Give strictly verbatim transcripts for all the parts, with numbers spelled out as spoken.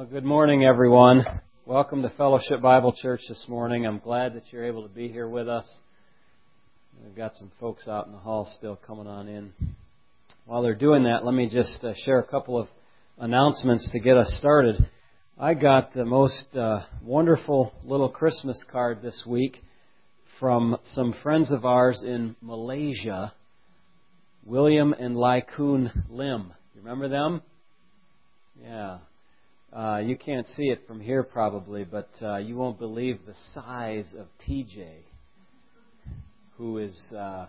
Well, good morning, everyone. Welcome to Fellowship Bible Church this morning. I'm glad that you're able to be here with us. We've got some folks out in the hall still coming on in. While they're doing that, let me just uh, share a couple of announcements to get us started. I got the most uh, wonderful little Christmas card this week from some friends of ours in Malaysia, William and Lai Kun Lim. You remember them? Yeah. Uh, you can't see it from here probably, but uh, you won't believe the size of T J, who is, uh,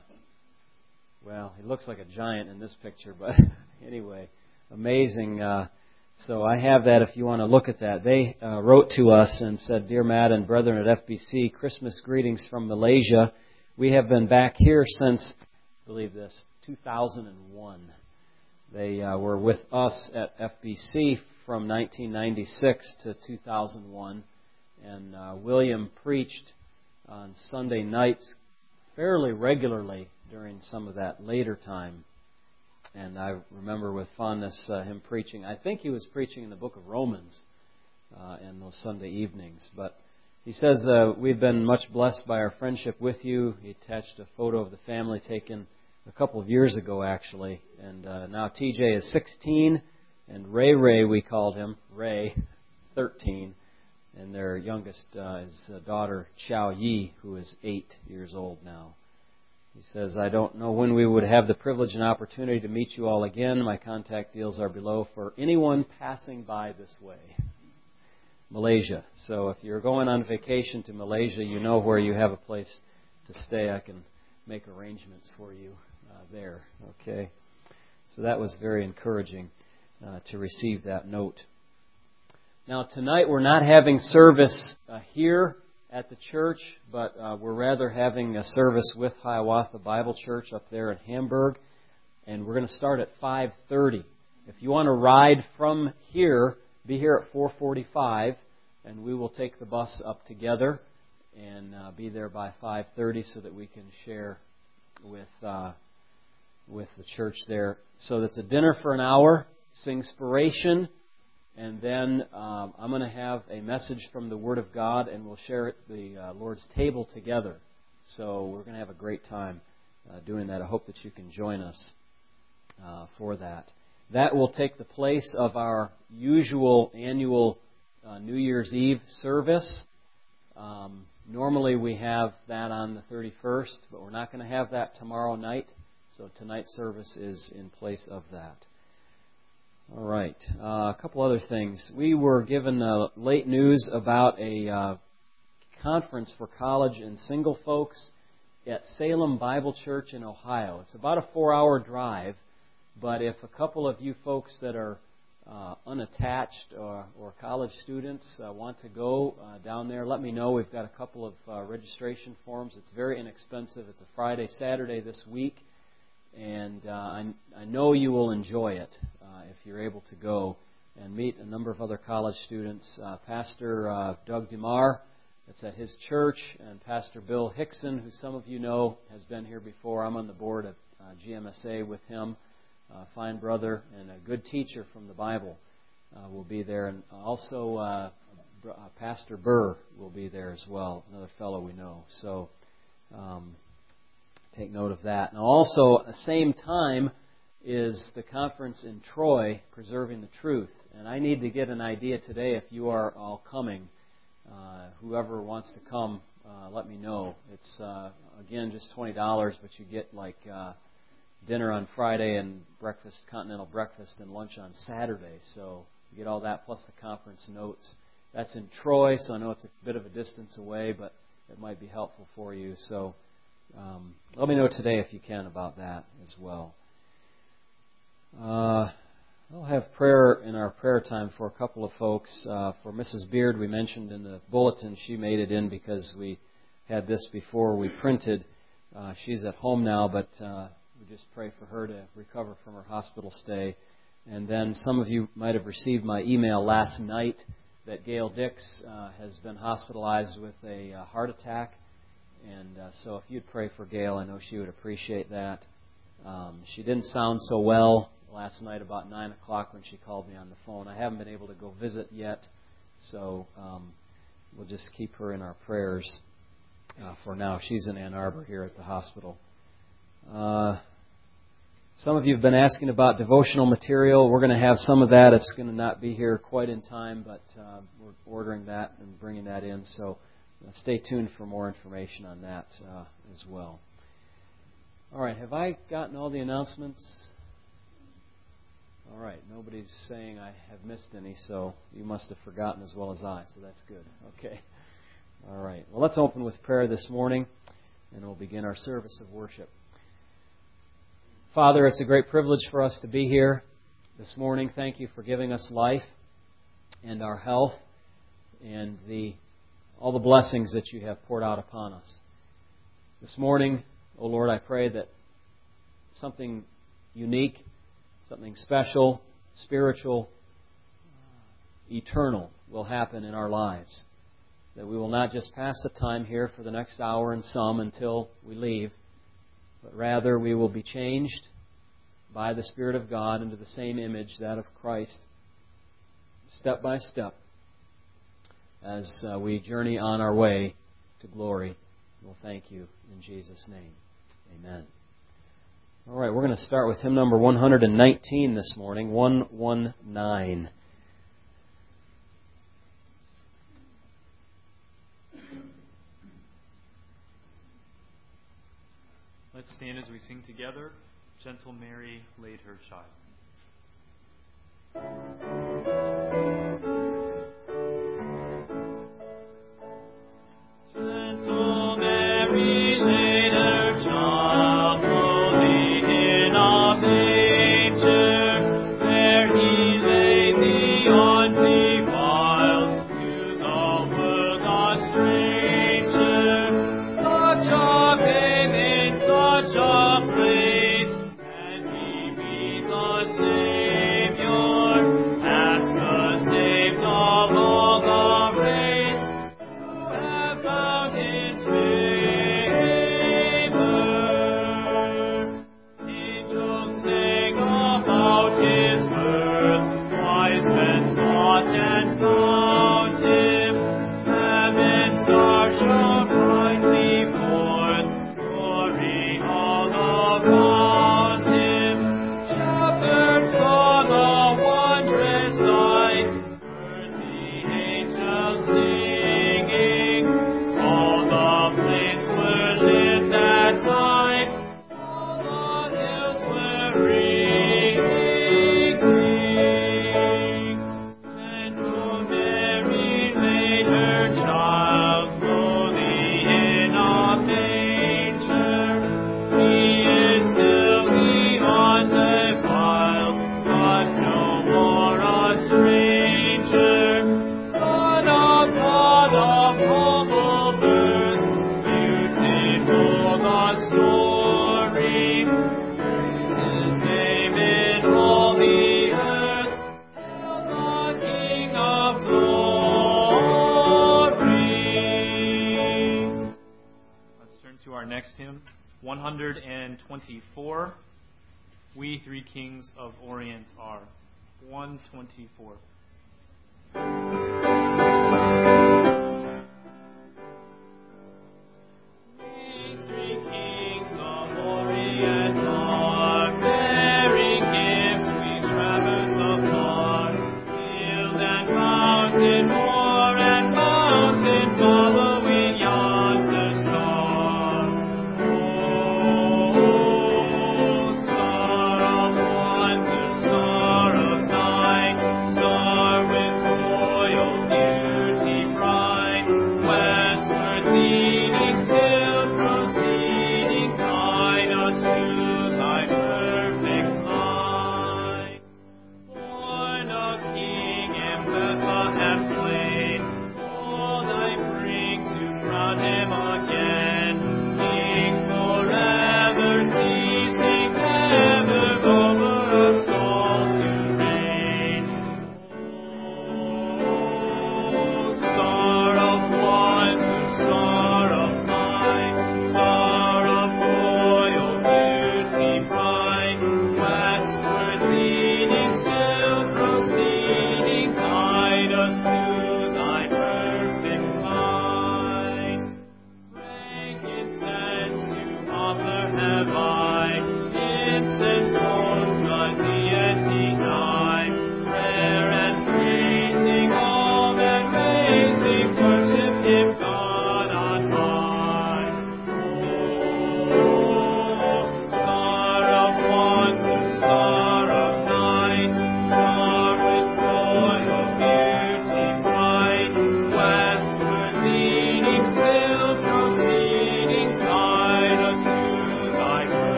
well, he looks like a giant in this picture, but anyway, amazing. Uh, so I have that if you want to look at that. They uh, wrote to us and said, "Dear Matt and brethren at F B C, Christmas greetings from Malaysia. We have been back here since, believe this, two thousand one. They uh, were with us at F B C from nineteen ninety-six to two thousand one, and uh, William preached on Sunday nights fairly regularly during some of that later time. And I remember with fondness uh, him preaching. I think he was preaching in the book of Romans uh, in those Sunday evenings. But he says, uh, we've been much blessed by our friendship with you. He attached a photo of the family taken a couple of years ago, actually. And uh, now T J is sixteen, and Ray Ray, we called him, Ray, thirteen. And their youngest uh, is uh, daughter, Xiao Yi, who is eight years old now. He says, I don't know when we would have the privilege and opportunity to meet you all again. My contact deals are below for anyone passing by this way. Malaysia. So if you're going on vacation to Malaysia, you know where you have a place to stay. I can make arrangements for you uh, there. Okay. So that was very encouraging uh, to receive that note. Now tonight we're not having service uh, here at the church, but uh, we're rather having a service with Hiawatha Bible Church up there in Hamburg, and we're going to start at five thirty. If you want to ride from here, be here at four forty-five, and we will take the bus up together and uh, be there by five thirty so that we can share with uh, with the church there. So that's a dinner for an hour, Singspiration, and then um, I'm going to have a message from the Word of God, and we'll share the uh, Lord's table together. So we're going to have a great time uh, doing that. I hope that you can join us uh, for that. That will take the place of our usual annual uh, New Year's Eve service. Um, normally we have that on the thirty-first, but we're not going to have that tomorrow night. So tonight's service is in place of that. All right. Uh, a couple other things. We were given uh, late news about a uh, conference for college and single folks at Salem Bible Church in Ohio. It's about a four-hour drive, but if a couple of you folks that are uh, unattached or, or college students uh, want to go uh, down there, let me know. We've got a couple of uh, registration forms. It's very inexpensive. It's a Friday, Saturday this week. And uh, I, I know you will enjoy it uh, if you're able to go and meet a number of other college students. Uh, Pastor uh, Doug DeMar, that's at his church, and Pastor Bill Hickson, who some of you know has been here before. I'm on the board at uh, G M S A with him. Uh, fine brother and a good teacher from the Bible uh, will be there. And also uh, uh, Pastor Burr will be there as well, another fellow we know. So Um, take note of that. Now also, at the same time, is the conference in Troy, Preserving the Truth. And I need to get an idea today if you are all coming. Uh, whoever wants to come, uh, let me know. It's, uh, again, just twenty dollars, but you get like uh, dinner on Friday and breakfast, continental breakfast, and lunch on Saturday. So you get all that plus the conference notes. That's in Troy, so I know it's a bit of a distance away, but it might be helpful for you. So Um, let me know today if you can about that as well. Uh, I'll have prayer in our prayer time for a couple of folks. Uh, for Missus Beard, we mentioned in the bulletin, she made it in because we had this before we printed. Uh, she's at home now, but uh, we just pray for her to recover from her hospital stay. And then some of you might have received my email last night that Gail Dix uh, has been hospitalized with a uh, heart attack. And uh, so if you'd pray for Gail, I know she would appreciate that. Um, she didn't sound so well last night about nine o'clock when she called me on the phone. I haven't been able to go visit yet, so um, we'll just keep her in our prayers uh, for now. She's in Ann Arbor here at the hospital. Uh, some of you have been asking about devotional material. We're going to have some of that. It's going to not be here quite in time, but uh, we're ordering that and bringing that in, so uh, stay tuned for more information on that uh, as well. All right, have I gotten all the announcements? All right, nobody's saying I have missed any, so you must have forgotten as well as I, so that's good. Okay. All right, well, let's open with prayer this morning, and we'll begin our service of worship. Father, it's a great privilege for us to be here this morning. Thank you for giving us life and our health and the all the blessings that you have poured out upon us. This morning, oh Lord, I pray that something unique, something special, spiritual, eternal will happen in our lives. That we will not just pass the time here for the next hour and some until we leave, but rather we will be changed by the Spirit of God into the same image, that of Christ, step by step, as uh, we journey on our way to glory. We'll thank you in Jesus' name. Amen. All right, we're going to start with hymn number one hundred nineteen this morning, one nineteen. Let's stand as we sing together, Gentle Mary Laid Her Child. Gentle Mary laid her child, lowly in a manger, where he lay beyond defiled, to the world a stranger. Such a babe in such a place, can he be the Savior, as the saved of all the race, who have found his favor? Angels sang about his birth, wise men sought and found him. Heaven's star shone brightly forth, glory all around him. Shepherds saw the wondrous sight, heard the angels singing. All the plains were lit that night, all the hills were ringing. Gentle Mary laid her child, lowly in a manger. He is still beyond defiled, but no more a stranger. Son of God of humble birth, beautiful the story. Praise his name in all the earth. Hail the King of glory. Let's turn to our next hymn, one hundred twenty-four. We three kings of Orient are. one twenty-four. We three kings of Orient are, bearing gifts we traverse afar. Field and mountain, moor and mountain, following yonder star. Oh, star of wonder, star of night, star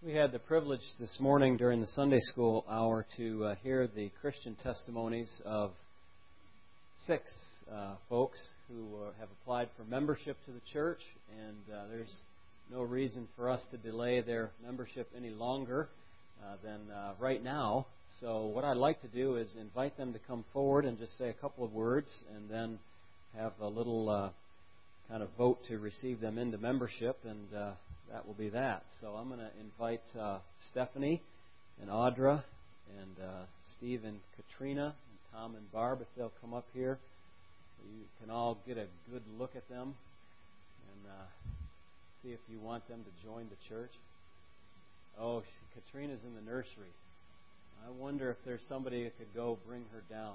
We had the privilege this morning during the Sunday school hour to uh, hear the Christian testimonies of six uh, folks who uh, have applied for membership to the church, and uh, there's no reason for us to delay their membership any longer uh, than uh, right now. So what I'd like to do is invite them to come forward and just say a couple of words, and then have a little uh, kind of vote to receive them into membership, and uh, that will be that. So I'm going to invite uh, Stephanie and Audra and uh, Steve and Katrina and Tom and Barb, if they'll come up here, so you can all get a good look at them and uh, see if you want them to join the church. Oh, she, Katrina's in the nursery. I wonder if there's somebody who could go bring her down.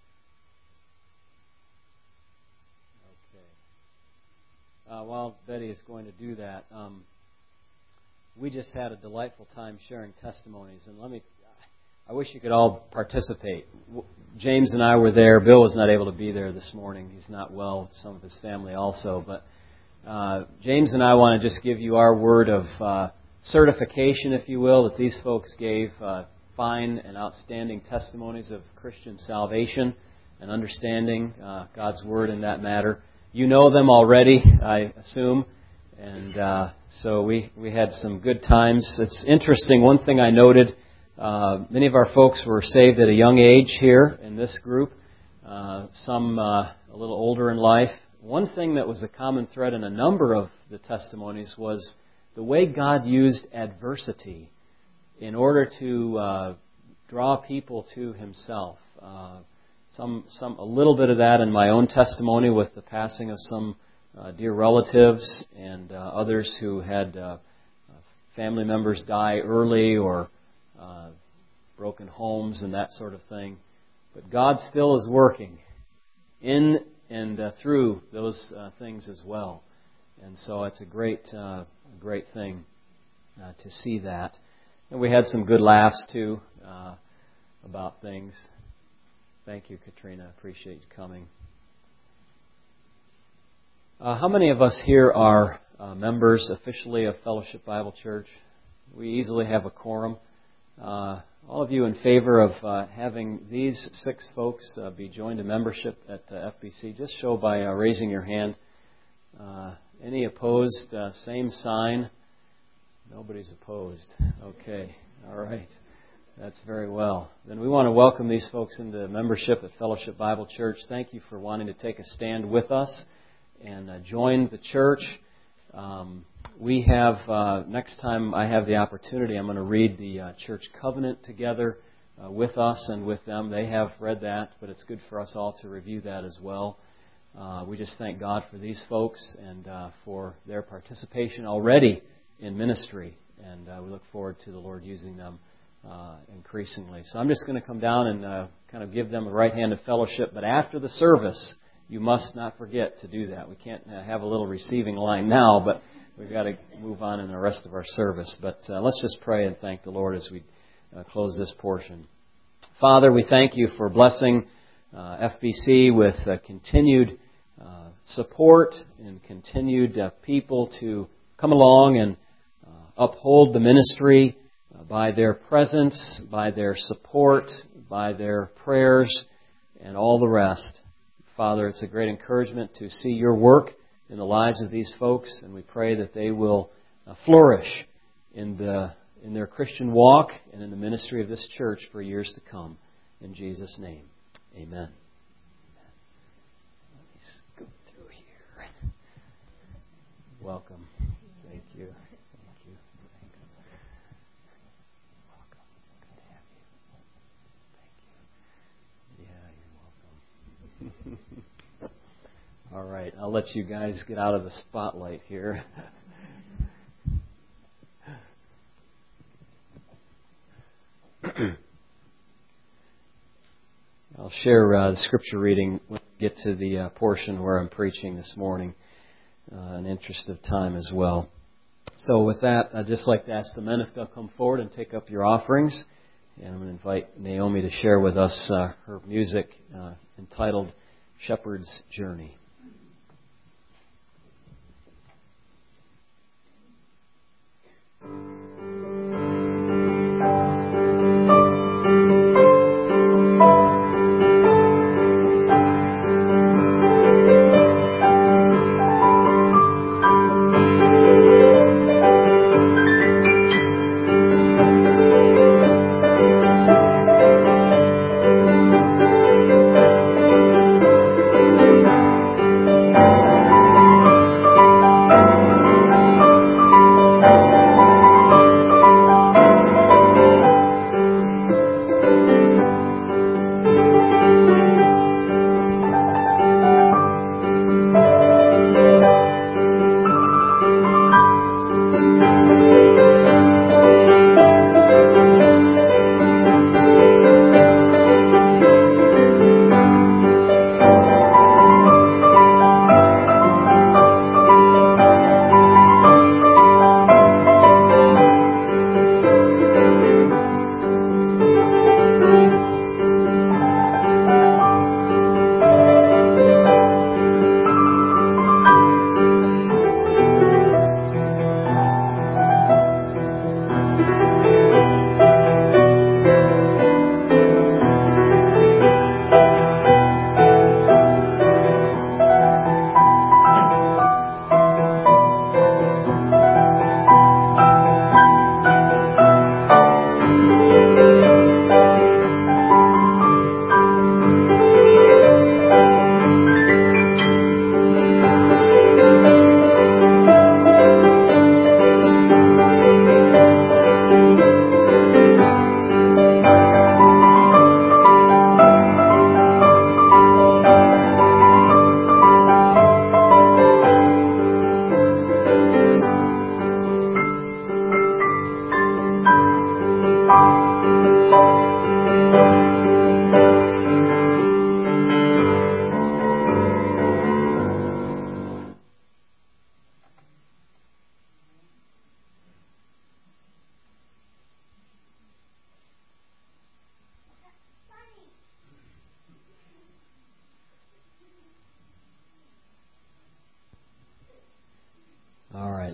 Okay. Uh, while Betty is going to do that, um, we just had a delightful time sharing testimonies, and let me, I wish you could all participate. James and I were there. Bill was not able to be there this morning. He's not well, some of his family also, but uh, James and I want to just give you our word of uh, certification, if you will, that these folks gave uh, fine and outstanding testimonies of Christian salvation and understanding uh, God's word in that matter. You know them already, I assume. And uh, so we, we had some good times. It's interesting, one thing I noted, uh, many of our folks were saved at a young age here in this group, uh, some uh, a little older in life. One thing that was a common thread in a number of the testimonies was the way God used adversity in order to uh, draw people to Himself. Uh, some, some, a little bit of that in my own testimony with the passing of some Uh, dear relatives and uh, others who had uh, family members die early or uh, broken homes and that sort of thing. But God still is working in and uh, through those uh, things as well. And so it's a great, uh, great thing uh, to see that. And we had some good laughs too uh, about things. Thank you, Katrina. Appreciate you coming. Uh, how many of us here are uh, members officially of Fellowship Bible Church? We easily have a quorum. Uh, all of you in favor of uh, having these six folks uh, be joined in membership at uh, F B C, just show by uh, raising your hand. Uh, any opposed? Uh, same sign. Nobody's opposed. Okay. All right. That's very well. Then we want to welcome these folks into membership at Fellowship Bible Church. Thank you for wanting to take a stand with us and uh, join the church. Um, we have, uh, next time I have the opportunity, I'm going to read the uh, church covenant together uh, with us and with them. They have read that, but it's good for us all to review that as well. Uh, we just thank God for these folks and uh, for their participation already in ministry, and uh, we look forward to the Lord using them uh, increasingly. So I'm just going to come down and uh, kind of give them the right hand of fellowship, but after the service, you must not forget to do that. We can't uh, have a little receiving line now, but we've got to move on in the rest of our service. But uh, let's just pray and thank the Lord as we uh, close this portion. Father, we thank you for blessing uh, F B C with uh, continued uh, support and continued uh, people to come along and uh, uphold the ministry uh, by their presence, by their support, by their prayers, and all the rest. Father, it's a great encouragement to see your work in the lives of these folks, and we pray that they will uh, flourish in the in their Christian walk and in the ministry of this church for years to come. In Jesus' name, amen. Let me scoot through here. Welcome. Thank you. Thank you. Thanks. Welcome. Good to have you. Thank you. Yeah, you're welcome. All right, I'll let you guys get out of the spotlight here. I'll share uh, the scripture reading when we get to the uh, portion where I'm preaching this morning, uh, in interest of time as well. So with that, I'd just like to ask the men if they'll come forward and take up your offerings. And I'm going to invite Naomi to share with us uh, her music uh, entitled Shepherd's Journey. Thank you.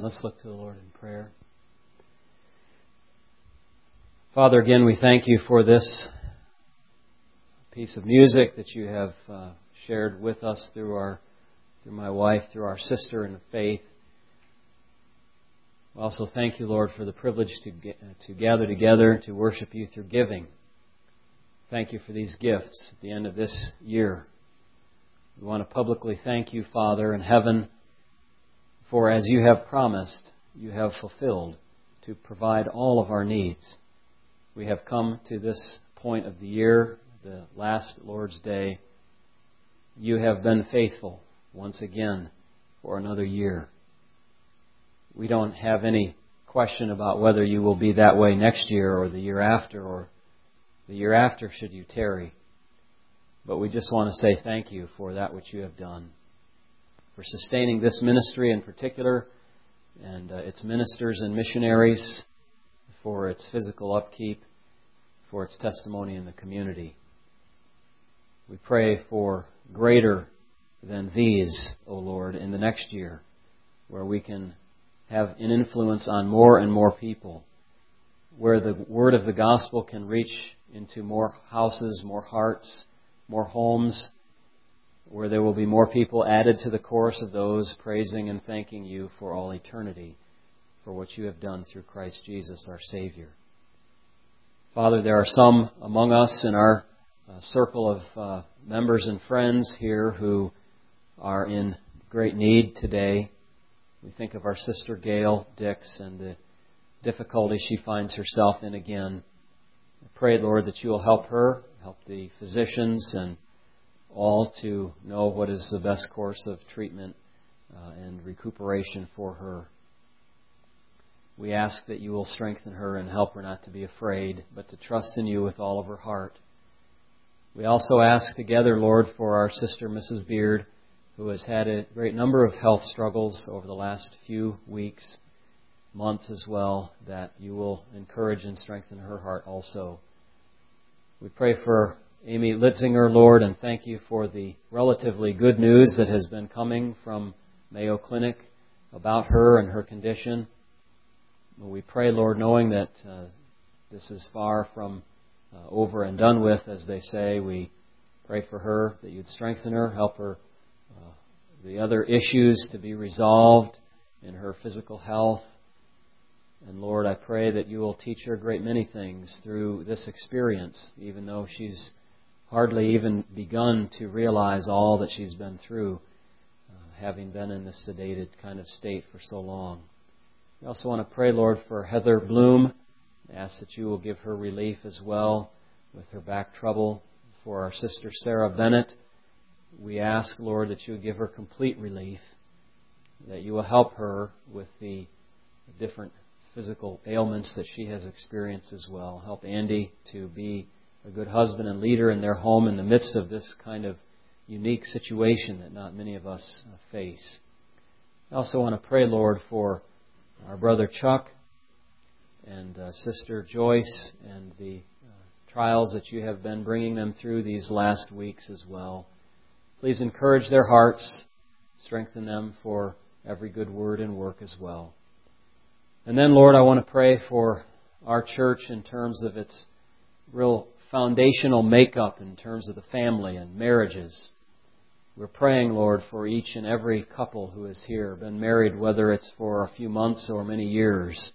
Let's look to the Lord in prayer. Father, again, we thank you for this piece of music that you have uh, shared with us through our, through my wife, through our sister in the faith. We also thank you, Lord, for the privilege to get, to gather together to worship you through giving. Thank you for these gifts at the end of this year. We want to publicly thank you, Father, in heaven, for as you have promised, you have fulfilled to provide all of our needs. We have come to this point of the year, the last Lord's Day. You have been faithful once again for another year. We don't have any question about whether you will be that way next year or the year after or the year after should you tarry. But we just want to say thank you for that which you have done, for sustaining this ministry in particular and uh, its ministers and missionaries, for its physical upkeep, for its testimony in the community. We pray for greater than these, O Lord, in the next year, where we can have an influence on more and more people, where the word of the gospel can reach into more houses, more hearts, more homes, where there will be more people added to the chorus of those praising and thanking you for all eternity for what you have done through Christ Jesus, our Savior. Father, there are some among us in our uh, circle of uh, members and friends here who are in great need today. We think of our sister Gail Dix and the difficulty she finds herself in again. I pray, Lord, that you will help her, help the physicians and all to know what is the best course of treatment uh, and recuperation for her. We ask that you will strengthen her and help her not to be afraid, but to trust in you with all of her heart. We also ask together, Lord, for our sister Missus Beard, who has had a great number of health struggles over the last few weeks, months as well, that you will encourage and strengthen her heart also. We pray for Amy Litzinger, Lord, and thank you for the relatively good news that has been coming from Mayo Clinic about her and her condition. We pray, Lord, knowing that uh, this is far from uh, over and done with, as they say. We pray for her, that you'd strengthen her, help her, uh, the other issues to be resolved in her physical health. And Lord, I pray that you will teach her a great many things through this experience, even though she's hardly even begun to realize all that she's been through, uh, having been in this sedated kind of state for so long. We also want to pray, Lord, for Heather Bloom. I ask that you will give her relief as well with her back trouble. For our sister Sarah Bennett, we ask, Lord, that you would give her complete relief, that you will help her with the different physical ailments that she has experienced as well. Help Andy to be a good husband and leader in their home in the midst of this kind of unique situation that not many of us face. I also want to pray, Lord, for our brother Chuck and uh, sister Joyce and the uh, trials that you have been bringing them through these last weeks as well. Please encourage their hearts, strengthen them for every good word and work as well. And then, Lord, I want to pray for our church in terms of its real foundational makeup in terms of the family and marriages. We're praying, Lord, for each and every couple who is here, been married, whether it's for a few months or many years.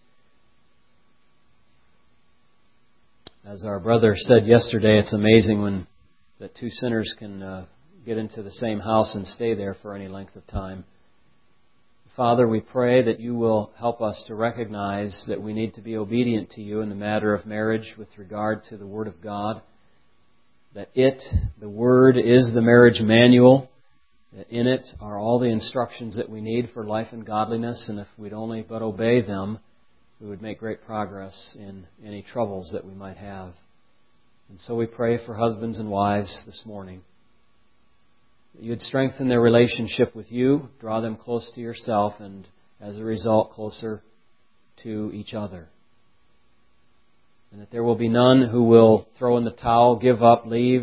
As our brother said yesterday, it's amazing when that two sinners can uh, get into the same house and stay there for any length of time. Father, we pray that you will help us to recognize that we need to be obedient to you in the matter of marriage with regard to the Word of God. That it, the Word, is the marriage manual. That in it are all the instructions that we need for life and godliness. And if we'd only but obey them, we would make great progress in any troubles that we might have. And so we pray for husbands and wives this morning. That you would strengthen their relationship with you, draw them close to yourself, and as a result, closer to each other. And that there will be none who will throw in the towel, give up, leave,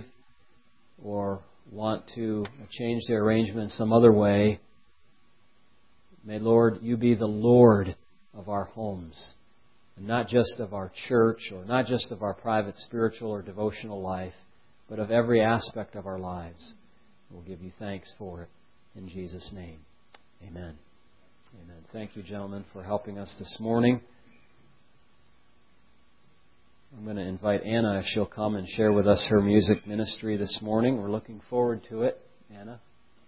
or want to change their arrangement some other way. May, Lord, you be the Lord of our homes, and not just of our church, or not just of our private spiritual or devotional life, but of every aspect of our lives. We'll give you thanks for it. In Jesus' name, amen. Amen. Thank you, gentlemen, for helping us this morning. I'm going to invite Anna if she'll come and share with us her music ministry this morning. We're looking forward to it. Anna?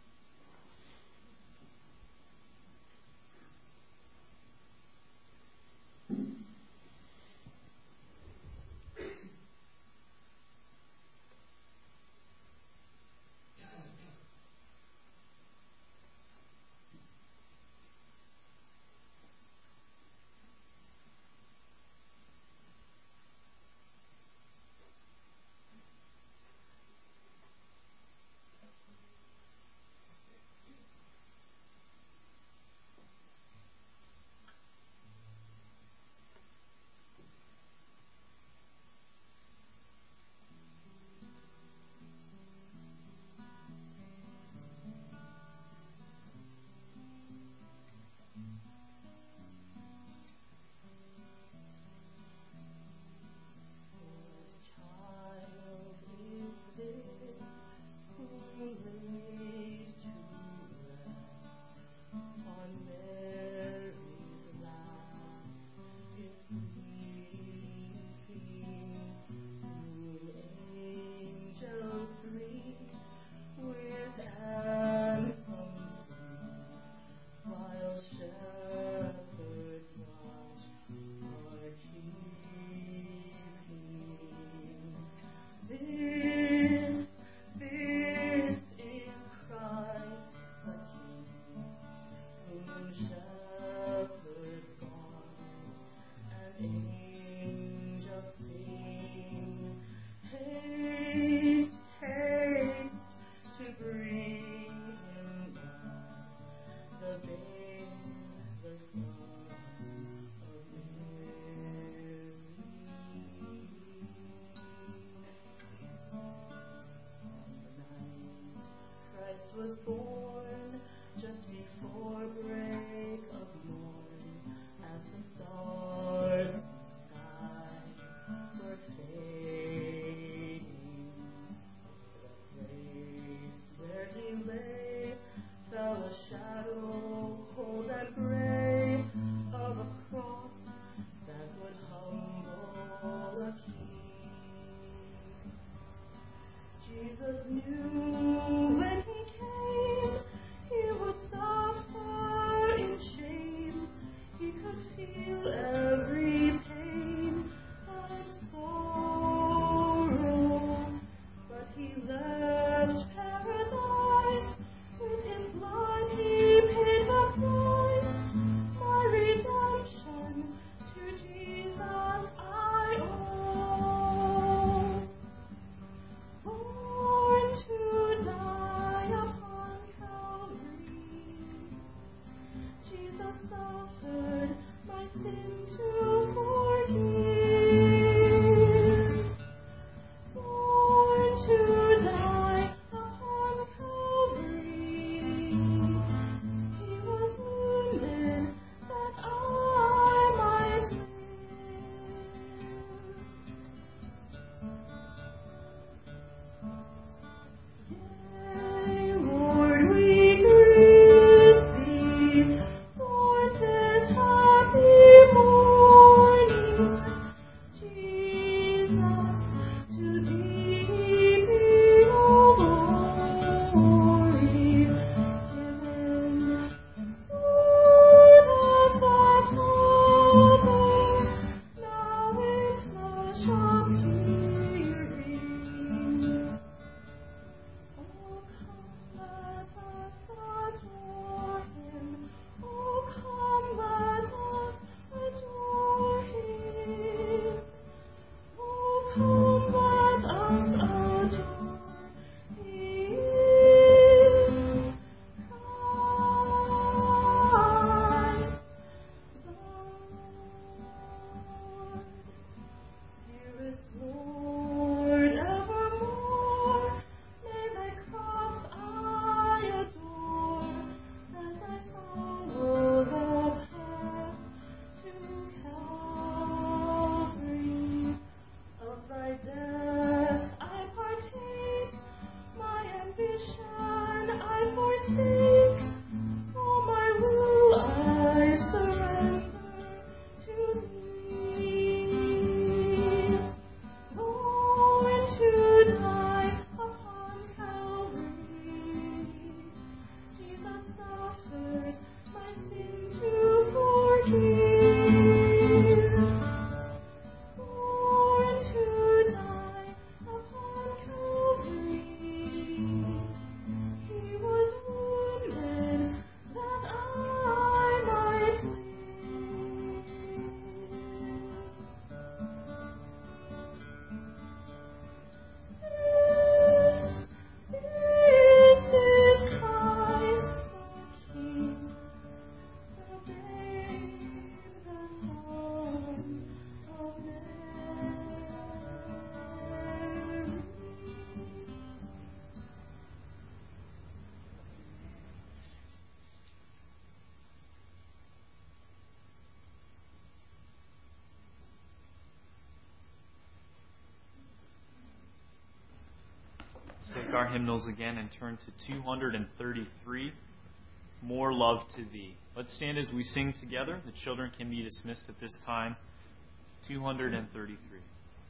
Was born just before break of morn, as the stars in the sky were fading. The place where he lay fell a shadow cold and gray of a cross that would humble a king. Jesus knew when he came, he would suffer in shame. He could feel every pain and sorrow, but he left paradise. With his blood he paid the price. take our hymnals again and turn to two hundred thirty-three, More Love to Thee. Let's stand as we sing together. The children can be dismissed at this time. two hundred thirty-three.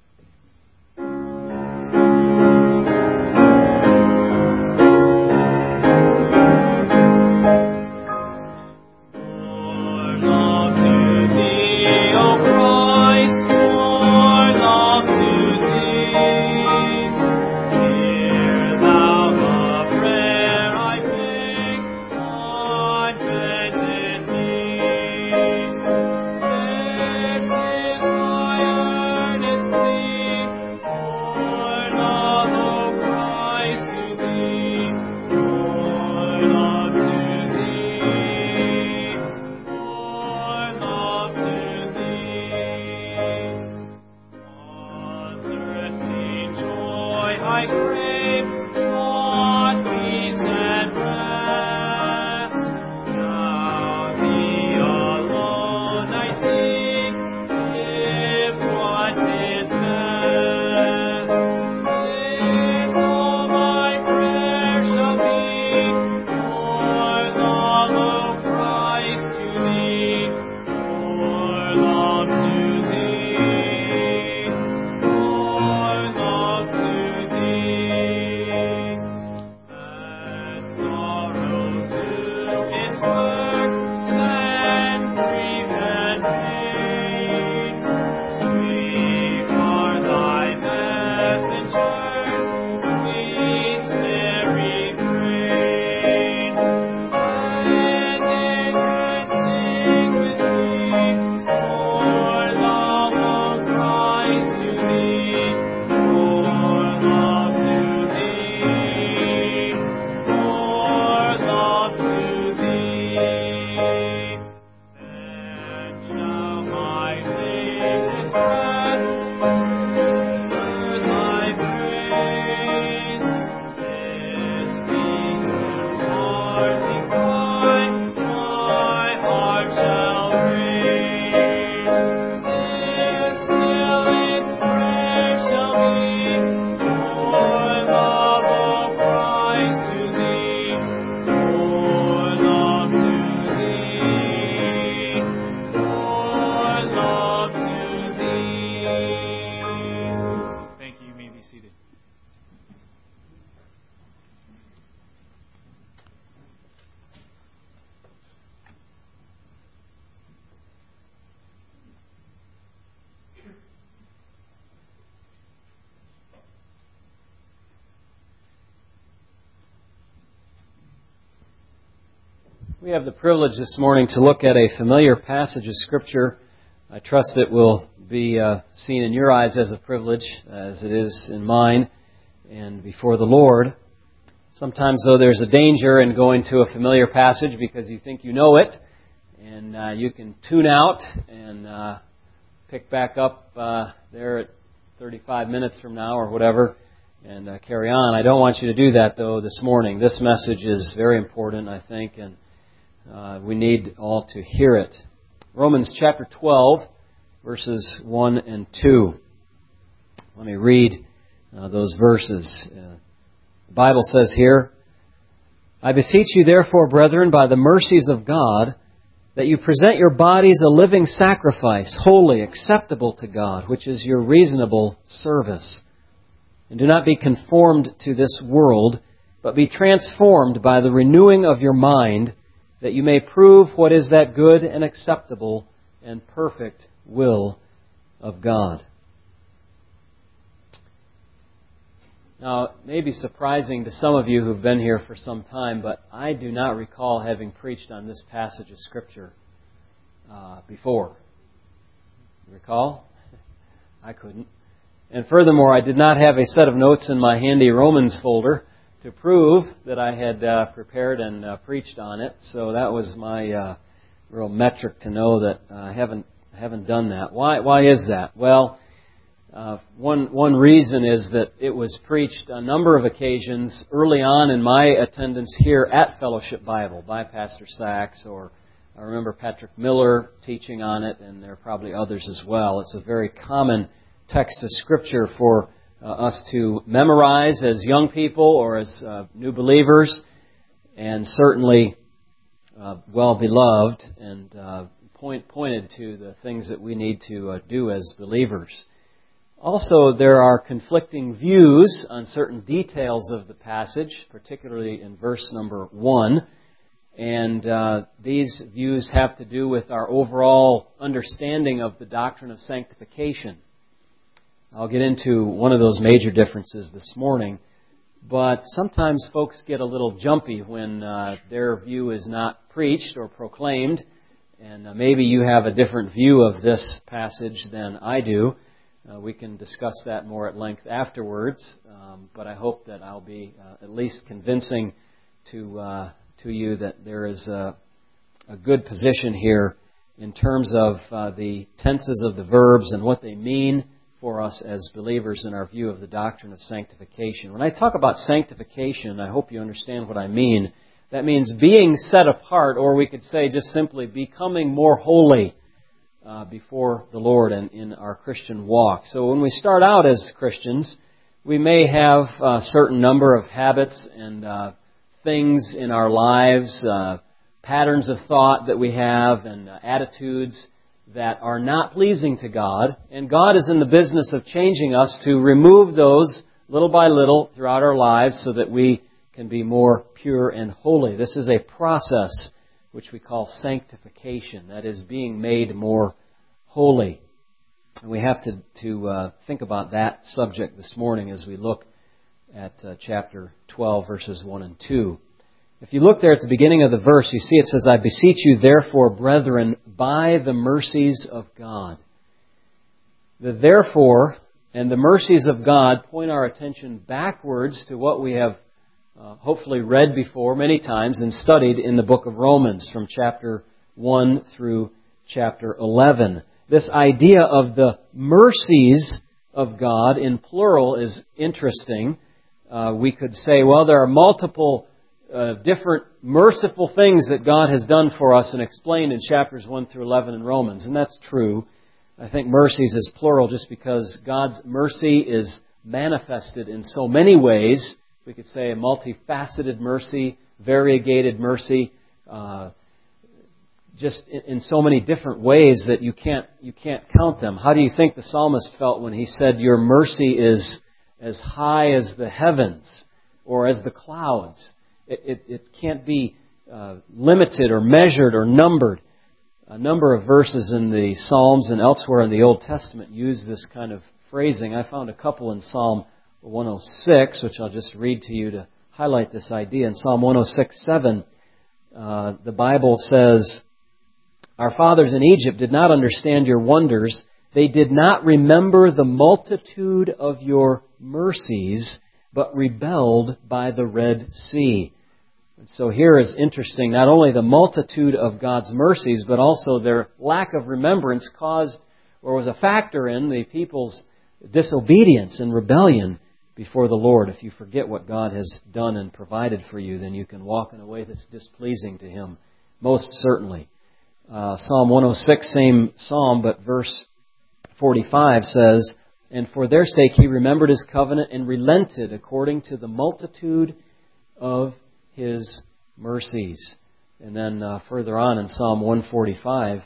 We have the privilege this morning to look at a familiar passage of Scripture. I trust it will be uh, seen in your eyes as a privilege, as it is in mine and before the Lord. Sometimes, though, there's a danger in going to a familiar passage because you think you know it, and uh, you can tune out and uh, pick back up uh, there at thirty-five minutes from now or whatever and uh, carry on. I don't want you to do that, though, this morning. This message is very important, I think, and Uh, we need all to hear it. Romans chapter twelve, verses one and two. Let me read uh, those verses. Uh, the Bible says here, I beseech you therefore, brethren, by the mercies of God, that you present your bodies a living sacrifice, holy, acceptable to God, which is your reasonable service. And do not be conformed to this world, but be transformed by the renewing of your mind, that you may prove what is that good and acceptable and perfect will of God. Now, it may be surprising to some of you who've been here for some time, but I do not recall having preached on this passage of Scripture uh, before. You recall? I couldn't. And furthermore, I did not have a set of notes in my handy Romans folder to prove that I had uh, prepared and uh, preached on it. So that was my uh, real metric to know that uh, I haven't haven't done that. Why why is that? Well, uh, one one reason is that it was preached a number of occasions early on in my attendance here at Fellowship Bible by Pastor Sachs, or I remember Patrick Miller teaching on it, and there are probably others as well. It's a very common text of Scripture for uh, us to memorize as young people or as uh, new believers, and certainly uh, well beloved and uh, point, pointed to the things that we need to uh, do as believers. Also, there are conflicting views on certain details of the passage, particularly in verse number one. And uh, these views have to do with our overall understanding of the doctrine of sanctification. I'll get into one of those major differences this morning. But sometimes folks get a little jumpy when uh, their view is not preached or proclaimed. And uh, maybe you have a different view of this passage than I do. Uh, we can discuss that more at length afterwards, um, but I hope that I'll be uh, at least convincing to uh, to you that there is a, a good position here in terms of uh, the tenses of the verbs and what they mean for us as believers in our view of the doctrine of sanctification. When I talk about sanctification, I hope you understand what I mean. That means being set apart, or we could say just simply becoming more holy Uh, before the Lord and in our Christian walk. So when we start out as Christians, we may have a certain number of habits and uh, things in our lives, uh, patterns of thought that we have and uh, attitudes that are not pleasing to God. And God is in the business of changing us to remove those little by little throughout our lives so that we can be more pure and holy. This is a process which we call sanctification, that is, being made more holy. And we have to, to uh, think about that subject this morning as we look at uh, chapter twelve, verses one and two. If you look there at the beginning of the verse, you see it says, "I beseech you therefore, brethren, by the mercies of God." The therefore and the mercies of God point our attention backwards to what we have Uh, hopefully read before many times and studied in the book of Romans from chapter one through chapter eleven. This idea of the mercies of God in plural is interesting. Uh, we could say, well, there are multiple uh, different merciful things that God has done for us and explained in chapters one through eleven in Romans. And that's true. I think mercies is plural just because God's mercy is manifested in so many ways. We could say a multifaceted mercy, variegated mercy, uh, just in, in so many different ways that you can't you can't count them. How do you think the psalmist felt when he said, "Your mercy is as high as the heavens or as the clouds"? It, it, it can't be uh, limited or measured or numbered. A number of verses in the Psalms and elsewhere in the Old Testament use this kind of phrasing. I found a couple in Psalm one oh six, which I'll just read to you to highlight this idea. In Psalm one oh six, seven, uh, the Bible says, "Our fathers in Egypt did not understand your wonders. They did not remember the multitude of your mercies, but rebelled by the Red Sea." And so here is interesting, not only the multitude of God's mercies, but also their lack of remembrance caused, or was a factor in, the people's disobedience and rebellion before the Lord. If you forget what God has done and provided for you, then you can walk in a way that's displeasing to Him, most certainly. Uh, Psalm one oh six, same psalm, but verse forty-five says, "And for their sake He remembered His covenant and relented according to the multitude of His mercies." And then uh, further on in Psalm one forty-five,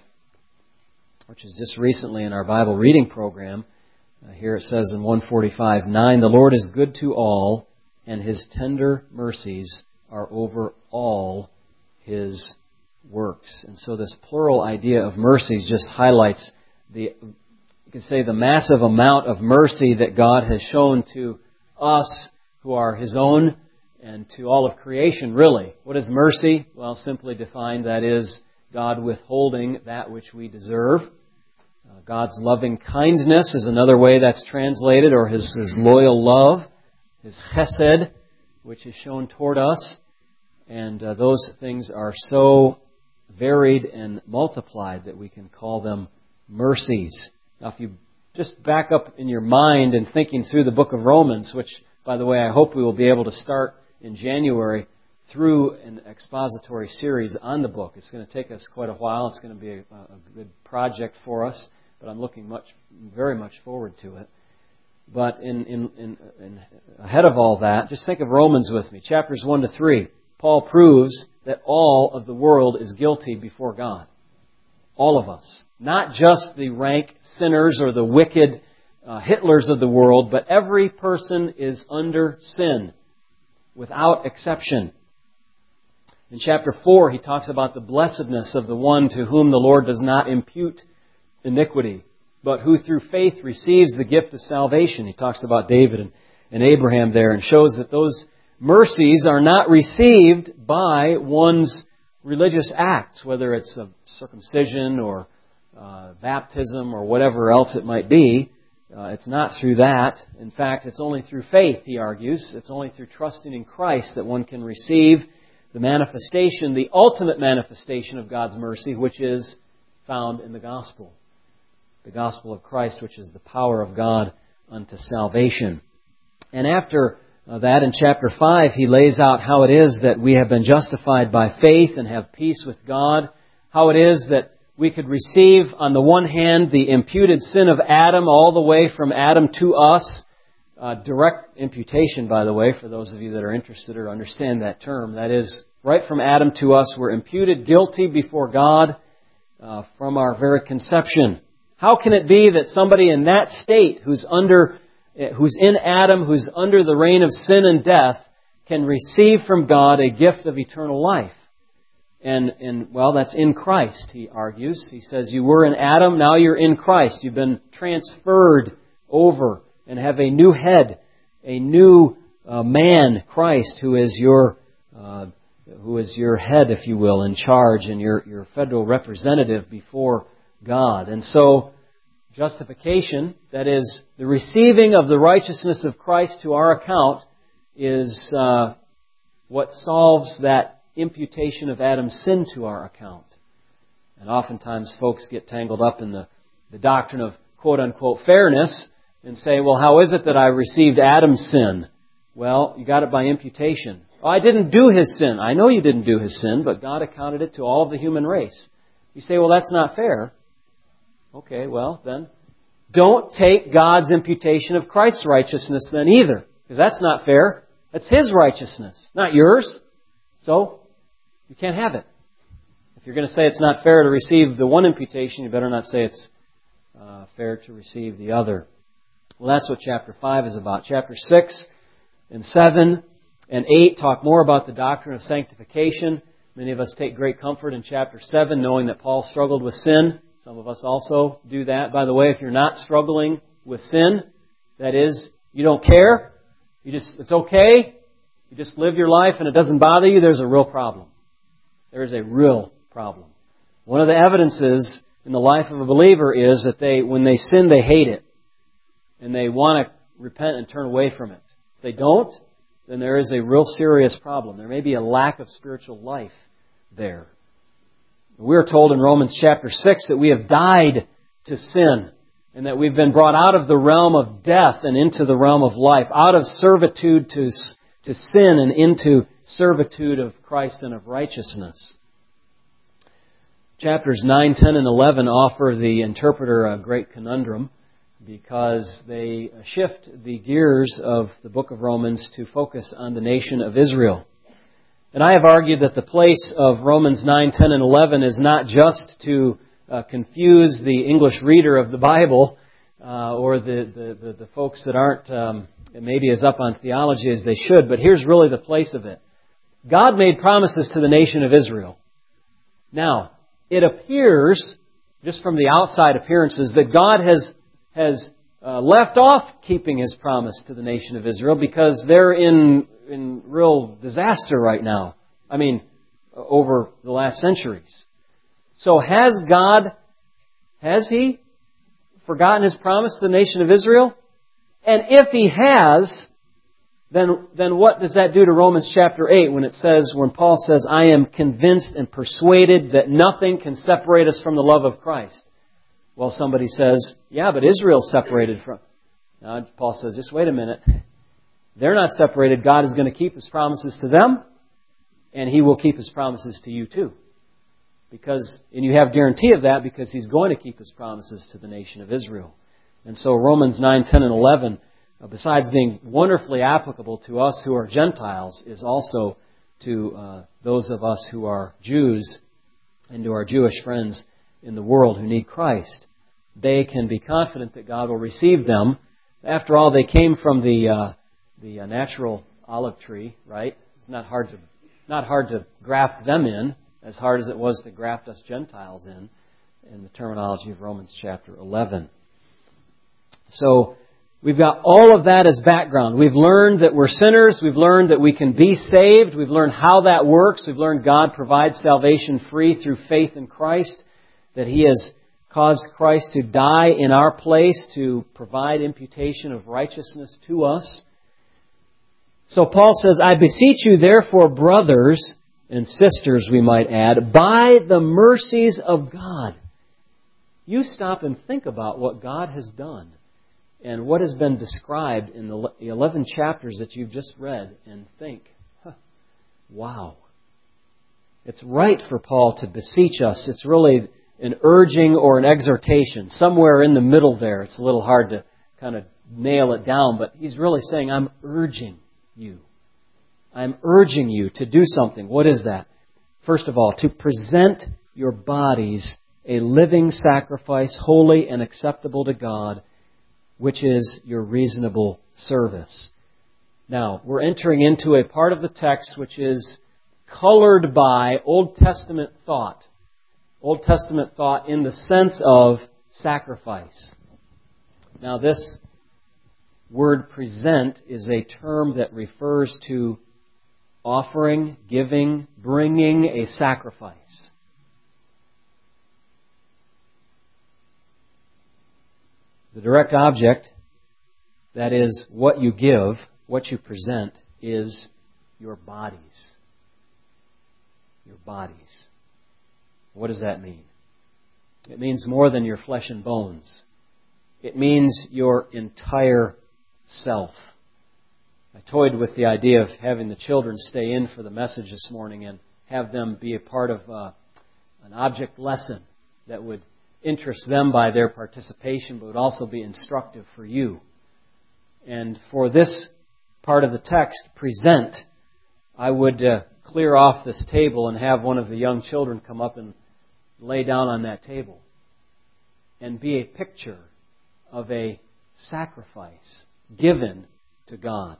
which is just recently in our Bible reading program, Uh, here it says in one forty-five, nine, "The Lord is good to all, and His tender mercies are over all His works." And so this plural idea of mercies just highlights the, you could say, the massive amount of mercy that God has shown to us who are His own and to all of creation, really. What is mercy? Well, simply defined, that is God withholding that which we deserve. Uh, God's loving kindness is another way that's translated, or His, His loyal love, His chesed, which is shown toward us. And uh, those things are so varied and multiplied that we can call them mercies. Now, if you just back up in your mind and thinking through the book of Romans, which, by the way, I hope we will be able to start in January through an expository series on the book. It's going to take us quite a while. It's going to be a, a good project for us, but I'm looking much, very much forward to it. But in, in, in, in ahead of all that, just think of Romans with me. Chapters one to three. Paul proves that all of the world is guilty before God. All of us. Not just the rank sinners or the wicked uh, Hitlers of the world, but every person is under sin, without exception. In chapter four, he talks about the blessedness of the one to whom the Lord does not impute iniquity, but who through faith receives the gift of salvation. He talks about David and, and Abraham there and shows that those mercies are not received by one's religious acts, whether it's a circumcision or uh, baptism or whatever else it might be. Uh, it's not through that. In fact, it's only through faith, he argues. It's only through trusting in Christ that one can receive the manifestation, the ultimate manifestation of God's mercy, which is found in the gospel. The gospel of Christ, which is the power of God unto salvation. And after uh, that, in chapter five, he lays out how it is that we have been justified by faith and have peace with God. How it is that we could receive, on the one hand, the imputed sin of Adam all the way from Adam to us. Uh, direct imputation, by the way, for those of you that are interested or understand that term. That is, right from Adam to us, we're imputed guilty before God uh, from our very conception. How can it be that somebody in that state, who's under, who's in Adam, who's under the reign of sin and death, can receive from God a gift of eternal life? And, and well, that's in Christ, he argues. He says, you were in Adam, now you're in Christ. You've been transferred over and have a new head, a new uh, man, Christ, who is your uh, who is your head, if you will, in charge, and your, your federal representative before God. And so, justification, that is, the receiving of the righteousness of Christ to our account, is uh, what solves that imputation of Adam's sin to our account. And oftentimes folks get tangled up in the, the doctrine of quote-unquote fairness and say, well, how is it that I received Adam's sin? Well, you got it by imputation. Oh, I didn't do his sin. I know you didn't do his sin, but God accounted it to all of the human race. You say, well, that's not fair. Okay, well, then don't take God's imputation of Christ's righteousness then either, because that's not fair. That's His righteousness, not yours. So, you can't have it. If you're going to say it's not fair to receive the one imputation, you better not say it's uh, fair to receive the other. Well, that's what chapter five is about. Chapter six and seven and eight talk more about the doctrine of sanctification. Many of us take great comfort in chapter seven, knowing that Paul struggled with sin. Some of us also do that. By the way, if you're not struggling with sin, that is, you don't care, you just, it's okay, you just live your life and it doesn't bother you, there's a real problem. There is a real problem. One of the evidences in the life of a believer is that they, when they sin, they hate it. And they want to repent and turn away from it. If they don't, then there is a real serious problem. There may be a lack of spiritual life there. We're told in Romans chapter six that we have died to sin and that we've been brought out of the realm of death and into the realm of life, out of servitude to, to sin and into servitude of Christ and of righteousness. Chapters nine, ten, and eleven offer the interpreter a great conundrum because they shift the gears of the book of Romans to focus on the nation of Israel. And I have argued that the place of Romans nine, ten, and eleven is not just to uh, confuse the English reader of the Bible uh, or the, the, the, the folks that aren't um, maybe as up on theology as they should, but here's really the place of it. God made promises to the nation of Israel. Now, it appears, just from the outside appearances, that God has, has uh, left off keeping His promise to the nation of Israel because they're in... in real disaster right now. I mean, over the last centuries. So has God, has He forgotten His promise to the nation of Israel? And if He has, then, then what does that do to Romans chapter eight when it says, when Paul says, I am convinced and persuaded that nothing can separate us from the love of Christ? Well, somebody says, yeah, but Israel's separated from... Now, Paul says, just wait a minute. They're not separated. God is going to keep His promises to them, and He will keep His promises to you too. Because, and you have guarantee of that because He's going to keep His promises to the nation of Israel. And so Romans nine, ten, and eleven uh, besides being wonderfully applicable to us who are Gentiles, is also to uh, those of us who are Jews and to our Jewish friends in the world who need Christ. They can be confident that God will receive them. After all, they came from the uh, the uh, natural olive tree, right? It's not hard to not hard to graft them in, as hard as it was to graft us Gentiles in, in the terminology of Romans chapter eleven. So we've got all of that as background. We've learned that we're sinners. We've learned that we can be saved. We've learned how that works. We've learned God provides salvation free through faith in Christ, that He has caused Christ to die in our place to provide imputation of righteousness to us. So Paul says, I beseech you therefore, brothers and sisters, we might add, by the mercies of God. You stop and think about what God has done and what has been described in the eleven chapters that you've just read, and think, huh, wow. It's right for Paul to beseech us. It's really an urging or an exhortation. Somewhere in the middle there. It's a little hard to kind of nail it down, but he's really saying, I'm urging you. I'm urging you to do something. What is that? First of all, to present your bodies a living sacrifice, holy and acceptable to God, which is your reasonable service. Now, we're entering into a part of the text which is colored by Old Testament thought. Old Testament thought in the sense of sacrifice. Now, this word present is a term that refers to offering, giving, bringing a sacrifice. The direct object, that is, what you give, what you present, is your bodies. Your bodies. What does that mean? It means more than your flesh and bones. It means your entire self. I toyed with the idea of having the children stay in for the message this morning and have them be a part of uh, an object lesson that would interest them by their participation, but would also be instructive for you. And for this part of the text, present, I would uh, clear off this table and have one of the young children come up and lay down on that table and be a picture of a sacrifice given to God,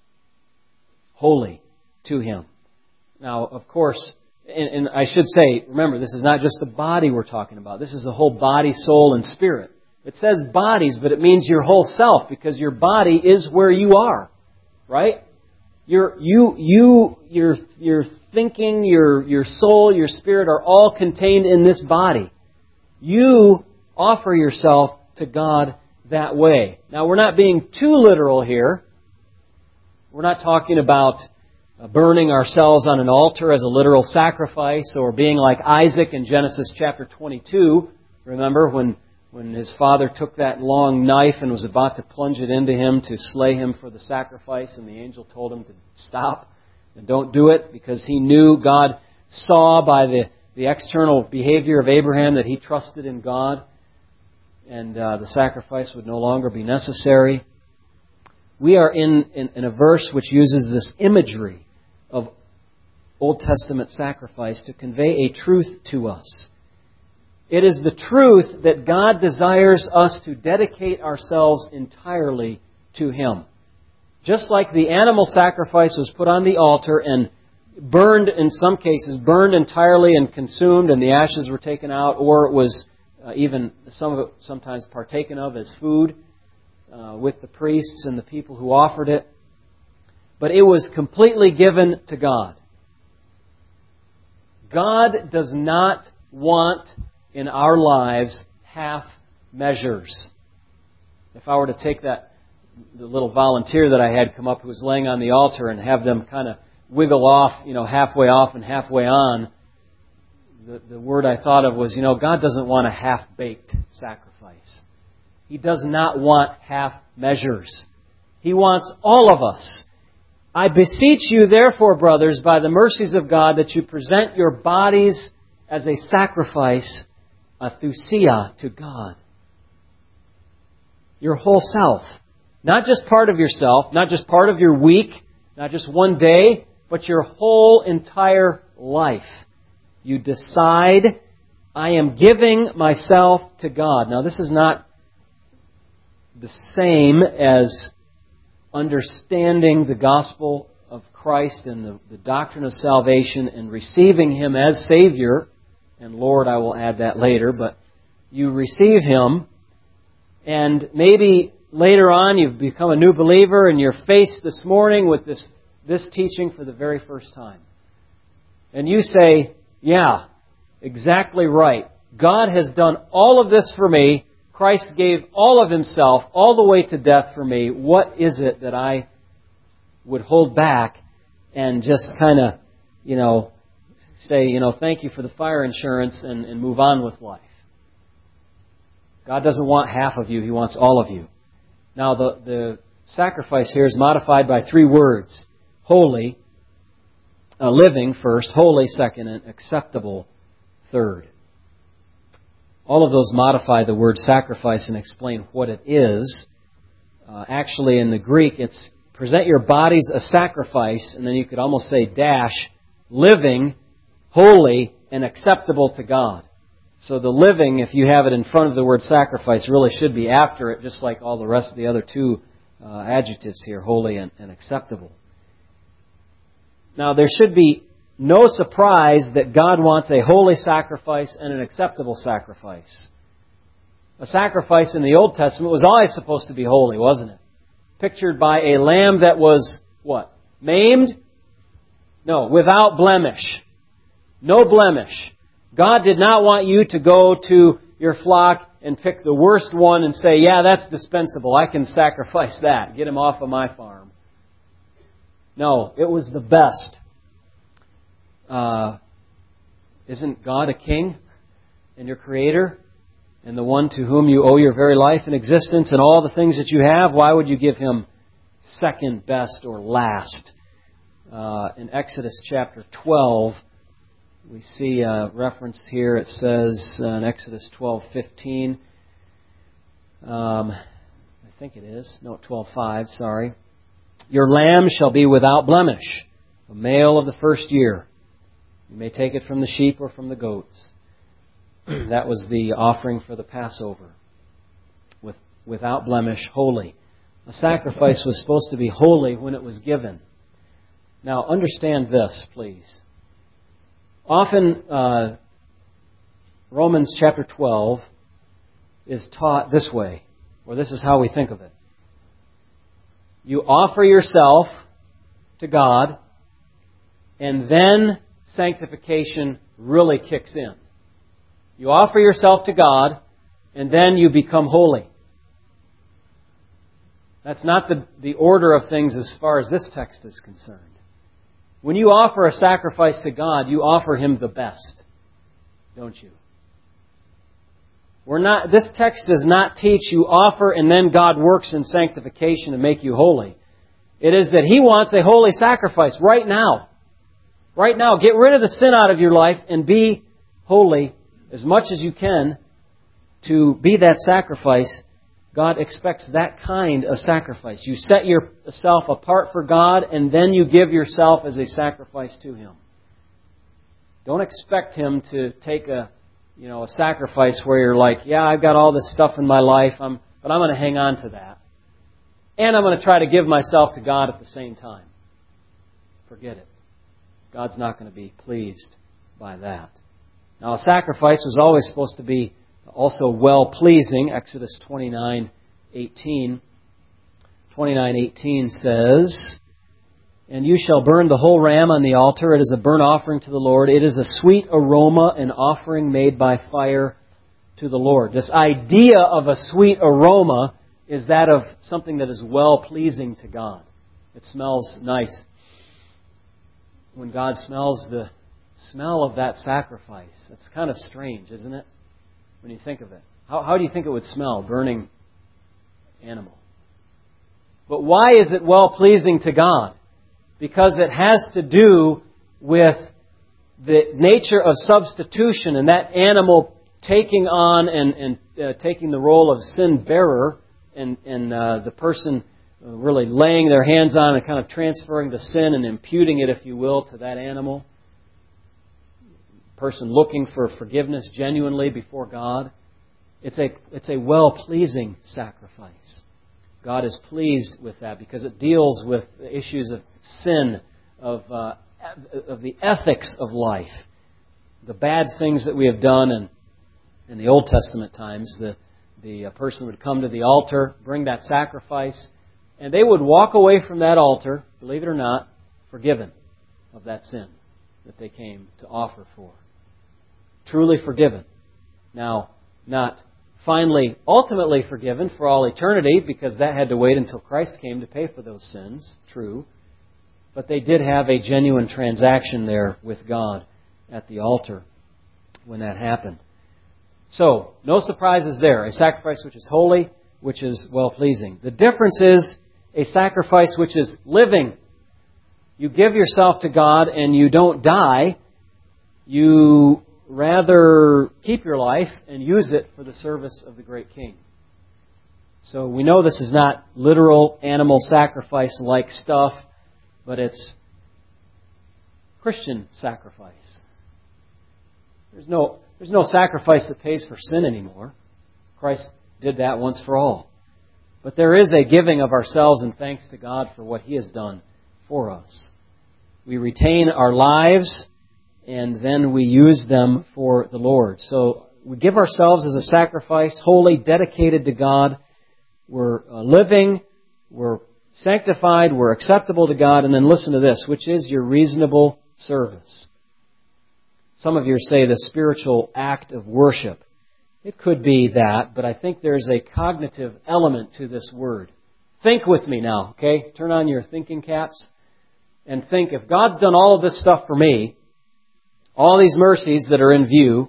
holy to Him. Now, of course, and, and I should say, remember, this is not just the body we're talking about. This is the whole body, soul, and spirit. It says bodies, but it means your whole self, because your body is where you are, right? Your you you your your thinking, your your soul, your spirit are all contained in this body. You offer yourself to God that way. Now, we're not being too literal here. We're not talking about burning ourselves on an altar as a literal sacrifice, or being like Isaac in Genesis chapter twenty-two. Remember when when his father took that long knife and was about to plunge it into him to slay him for the sacrifice, and the angel told him to stop and don't do it, because he knew, God saw by the, the external behavior of Abraham that he trusted in God, and uh, the sacrifice would no longer be necessary. We are in, in, in a verse which uses this imagery of Old Testament sacrifice to convey a truth to us. It is the truth that God desires us to dedicate ourselves entirely to Him. Just like the animal sacrifice was put on the altar and burned, in some cases, burned entirely and consumed, and the ashes were taken out, or it was uh, even some of it sometimes partaken of as food uh, with the priests and the people who offered it. But it was completely given to God. God does not want in our lives half measures. If I were to take that the little volunteer that I had come up who was laying on the altar and have them kind of wiggle off, you know, halfway off and halfway on, the, the word I thought of was, you know, God doesn't want a half-baked sacrifice. He does not want half measures. He wants all of us. I beseech you, therefore, brothers, by the mercies of God, that you present your bodies as a sacrifice, a thusia, to God. Your whole self. Not just part of yourself, not just part of your week, not just one day, but your whole entire life. You decide, I am giving myself to God. Now, this is not the same as understanding the gospel of Christ and the, the doctrine of salvation and receiving Him as Savior. And Lord, I will add that later, but you receive Him, and maybe later on you've become a new believer and you're faced this morning with this, this teaching for the very first time. And you say, yeah, exactly right. God has done all of this for me. Christ gave all of Himself, all the way to death for me. What is it that I would hold back and just kind of, you know, say, you know, thank you for the fire insurance and, and move on with life? God doesn't want half of you. He wants all of you. Now, the, the sacrifice here is modified by three words. Holy, uh, living first, holy second, and acceptable third. All of those modify the word sacrifice and explain what it is. Uh, actually, in the Greek, it's present your bodies a sacrifice, and then you could almost say dash, living, holy, and acceptable to God. So the living, if you have it in front of the word sacrifice, really should be after it, just like all the rest of the other two uh, adjectives here, holy and, and acceptable. Now, there should be no surprise that God wants a holy sacrifice and an acceptable sacrifice. A sacrifice in the Old Testament was always supposed to be holy, wasn't it? Pictured by a lamb that was, what? Maimed? No, without blemish. No blemish. God did not want you to go to your flock and pick the worst one and say, yeah, that's dispensable. I can sacrifice that. Get him off of my farm. No, it was the best. Uh, isn't God a king and your creator and the one to whom you owe your very life and existence and all the things that you have? Why would you give Him second best or last? Uh, in Exodus chapter twelve, we see a reference here. It says uh, in Exodus twelve fifteen, um, I think it is, no, twelve five, sorry. Your lamb shall be without blemish, a male of the first year. You may take it from the sheep or from the goats. That was the offering for the Passover. With, without blemish, holy. A sacrifice was supposed to be holy when it was given. Now, understand this, please. Often, uh, Romans chapter twelve is taught this way, or this is how we think of it. You offer yourself to God, and then sanctification really kicks in. You offer yourself to God, and then you become holy. That's not the, the order of things as far as this text is concerned. When you offer a sacrifice to God, you offer Him the best, don't you? We're not. This text does not teach you offer and then God works in sanctification to make you holy. It is that He wants a holy sacrifice right now. Right now, get rid of the sin out of your life and be holy as much as you can to be that sacrifice. God expects that kind of sacrifice. You set yourself apart for God and then you give yourself as a sacrifice to Him. Don't expect Him to take a, you know, a sacrifice where you're like, yeah, I've got all this stuff in my life, I'm, but I'm going to hang on to that. And I'm going to try to give myself to God at the same time. Forget it. God's not going to be pleased by that. Now, a sacrifice was always supposed to be also well-pleasing. Exodus twenty-nine eighteen. twenty-nine eighteen says, and you shall burn the whole ram on the altar. It is a burnt offering to the Lord. It is a sweet aroma, an offering made by fire to the Lord. This idea of a sweet aroma is that of something that is well-pleasing to God. It smells nice. When God smells the smell of that sacrifice, it's kind of strange, isn't it? When you think of it. How, how do you think it would smell, burning animal? But why is it well-pleasing to God? Because it has to do with the nature of substitution and that animal taking on and, and uh, taking the role of sin bearer and, and uh, the person really laying their hands on and kind of transferring the sin and imputing it, if you will, to that animal. Person looking for forgiveness genuinely before God. It's a, it's a well-pleasing sacrifice. God is pleased with that because it deals with the issues of sin, of, uh, of the ethics of life, the bad things that we have done. And in the Old Testament times, the, the person would come to the altar, bring that sacrifice, and they would walk away from that altar, believe it or not, forgiven of that sin that they came to offer for. Truly forgiven. Now, not finally, ultimately forgiven for all eternity, because that had to wait until Christ came to pay for those sins. True. But they did have a genuine transaction there with God at the altar when that happened. So, no surprises there. A sacrifice which is holy, which is well-pleasing. The difference is a sacrifice which is living. You give yourself to God and you don't die. You rather keep your life and use it for the service of the great King. So we know this is not literal animal sacrifice-like stuff, but it's Christian sacrifice. There's no, there's no sacrifice that pays for sin anymore. Christ did that once for all. But there is a giving of ourselves and thanks to God for what He has done for us. We retain our lives and then we use them for the Lord. So we give ourselves as a sacrifice, wholly dedicated to God. We're living, we're sanctified, we're acceptable to God. And then listen to this, which is your reasonable service. Some of you say the spiritual act of worship. It could be that, but I think there's a cognitive element to this word. Think with me now, okay? Turn on your thinking caps and think, if God's done all of this stuff for me, all these mercies that are in view,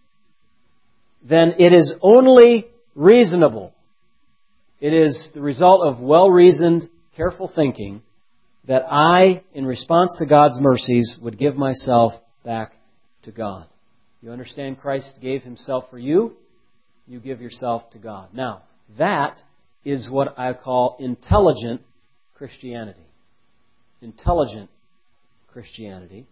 then it is only reasonable. It is the result of well-reasoned, careful thinking that I, in response to God's mercies, would give myself back to God. You understand Christ gave Himself for you? You give yourself to God. Now, that is what I call intelligent Christianity. Intelligent Christianity.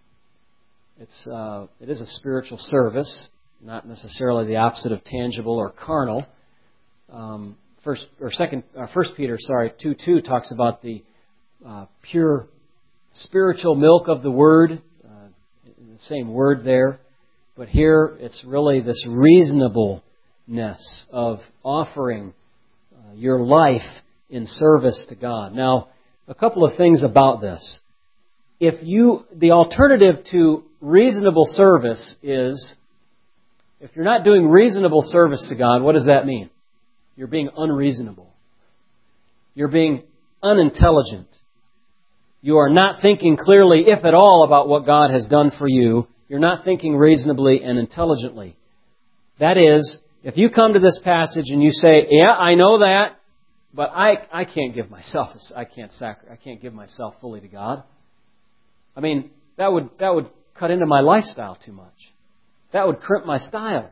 It's uh, it is a spiritual service, not necessarily the opposite of tangible or carnal. Um, first or second, uh, First Peter, sorry, two two talks about the uh, pure spiritual milk of the Word. Uh, the same word there, but here it's really this reasonableness of offering uh, your life in service to God. Now, a couple of things about this. If you, the alternative to reasonable service is, if you're not doing reasonable service to God, what does that mean? You're being unreasonable. You're being unintelligent. You are not thinking clearly, if at all, about what God has done for you. You're not thinking reasonably and intelligently. That is, if you come to this passage and you say, yeah, I know that, but I, I can't give myself, I can't sacri- I can't give myself fully to God. I mean, that would that would cut into my lifestyle too much. That would crimp my style.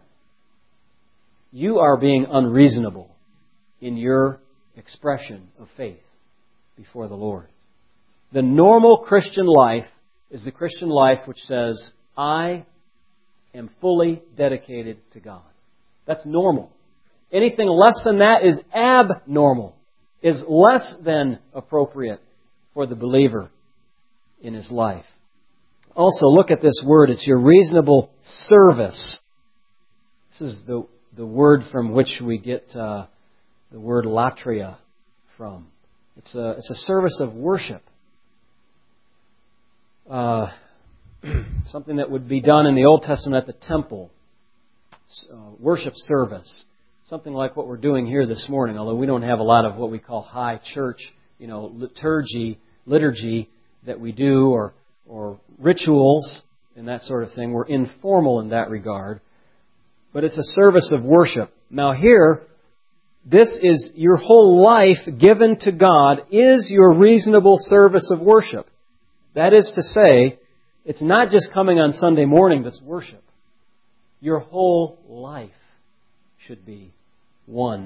You are being unreasonable in your expression of faith before the Lord. The normal Christian life is the Christian life which says, I am fully dedicated to God. That's normal. Anything less than that is abnormal, is less than appropriate for the believer in his life. Also, look at this word. It's your reasonable service. This is the, the word from which we get uh, the word latria from. It's a, it's a service of worship. Uh, something that would be done in the Old Testament at the temple. Uh, worship service. Something like what we're doing here this morning, although we don't have a lot of what we call high church, you know, liturgy, liturgy that we do, or or rituals and that sort of thing. We're informal in that regard. But it's a service of worship. Now here, this is your whole life given to God is your reasonable service of worship. That is to say, it's not just coming on Sunday morning that's worship. Your whole life should be one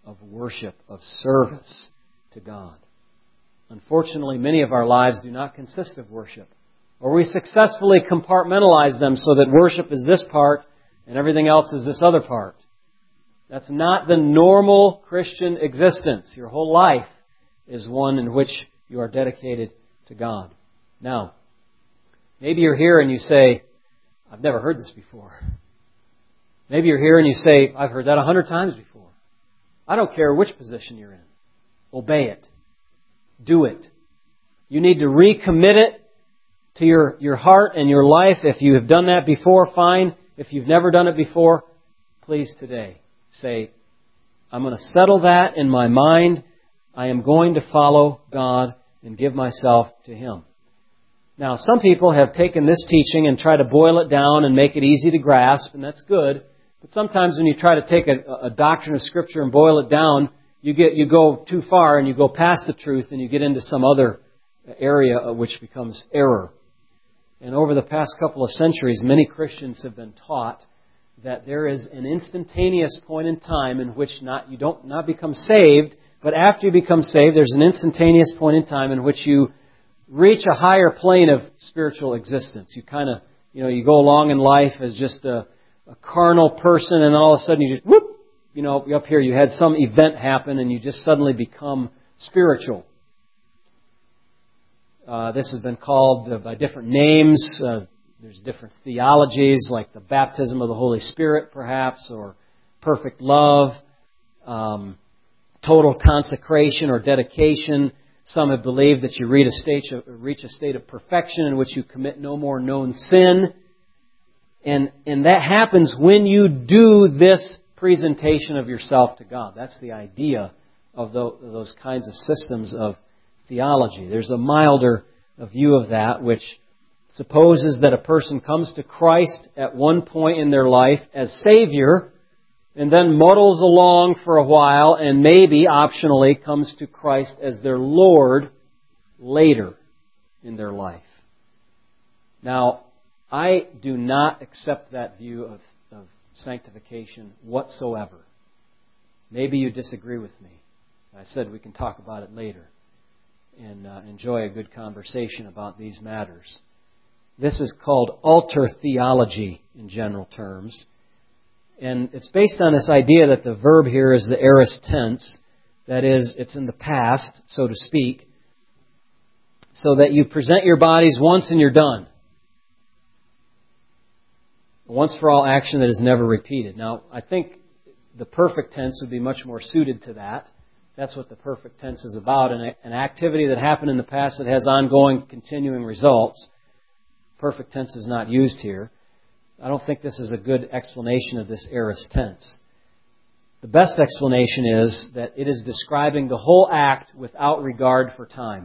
of worship, of service to God. Unfortunately, many of our lives do not consist of worship. Or we successfully compartmentalize them so that worship is this part and everything else is this other part. That's not the normal Christian existence. Your whole life is one in which you are dedicated to God. Now, maybe you're here and you say, I've never heard this before. Maybe you're here and you say, I've heard that a hundred times before. I don't care which position you're in. Obey it. Do it. You need to recommit it to your, your heart and your life. If you have done that before, fine. If you've never done it before, please today say, I'm going to settle that in my mind. I am going to follow God and give myself to Him. Now, some people have taken this teaching and try to boil it down and make it easy to grasp, and that's good. But sometimes when you try to take a, a doctrine of Scripture and boil it down, you get you go too far and you go past the truth and you get into some other area which becomes error. And over the past couple of centuries, many Christians have been taught that there is an instantaneous point in time in which not you don't not become saved, but after you become saved, there's an instantaneous point in time in which you reach a higher plane of spiritual existence. You kind of, you know, you go along in life as just a, a carnal person, and all of a sudden you just, whoop, you know, up here you had some event happen and you just suddenly become spiritual. Uh, this has been called uh, by different names. Uh, there's different theologies like the baptism of the Holy Spirit, perhaps, or perfect love, um, total consecration or dedication. Some have believed that you reach a state of, reach a state of perfection in which you commit no more known sin. And, and that happens when you do this presentation of yourself to God. That's the idea of those kinds of systems of theology. There's a milder view of that, which supposes that a person comes to Christ at one point in their life as Savior, and then muddles along for a while, and maybe, optionally, comes to Christ as their Lord later in their life. Now, I do not accept that view of, of sanctification whatsoever. Maybe you disagree with me. I said we can talk about it later and uh, enjoy a good conversation about these matters. This is called altar theology in general terms. And it's based on this idea that the verb here is the aorist tense. That is, it's in the past, so to speak. So that you present your bodies once and you're done. Once for all action that is never repeated. Now, I think the perfect tense would be much more suited to that. That's what the perfect tense is about. An, an activity that happened in the past that has ongoing, continuing results. Perfect tense is not used here. I don't think this is a good explanation of this aorist tense. The best explanation is that it is describing the whole act without regard for time.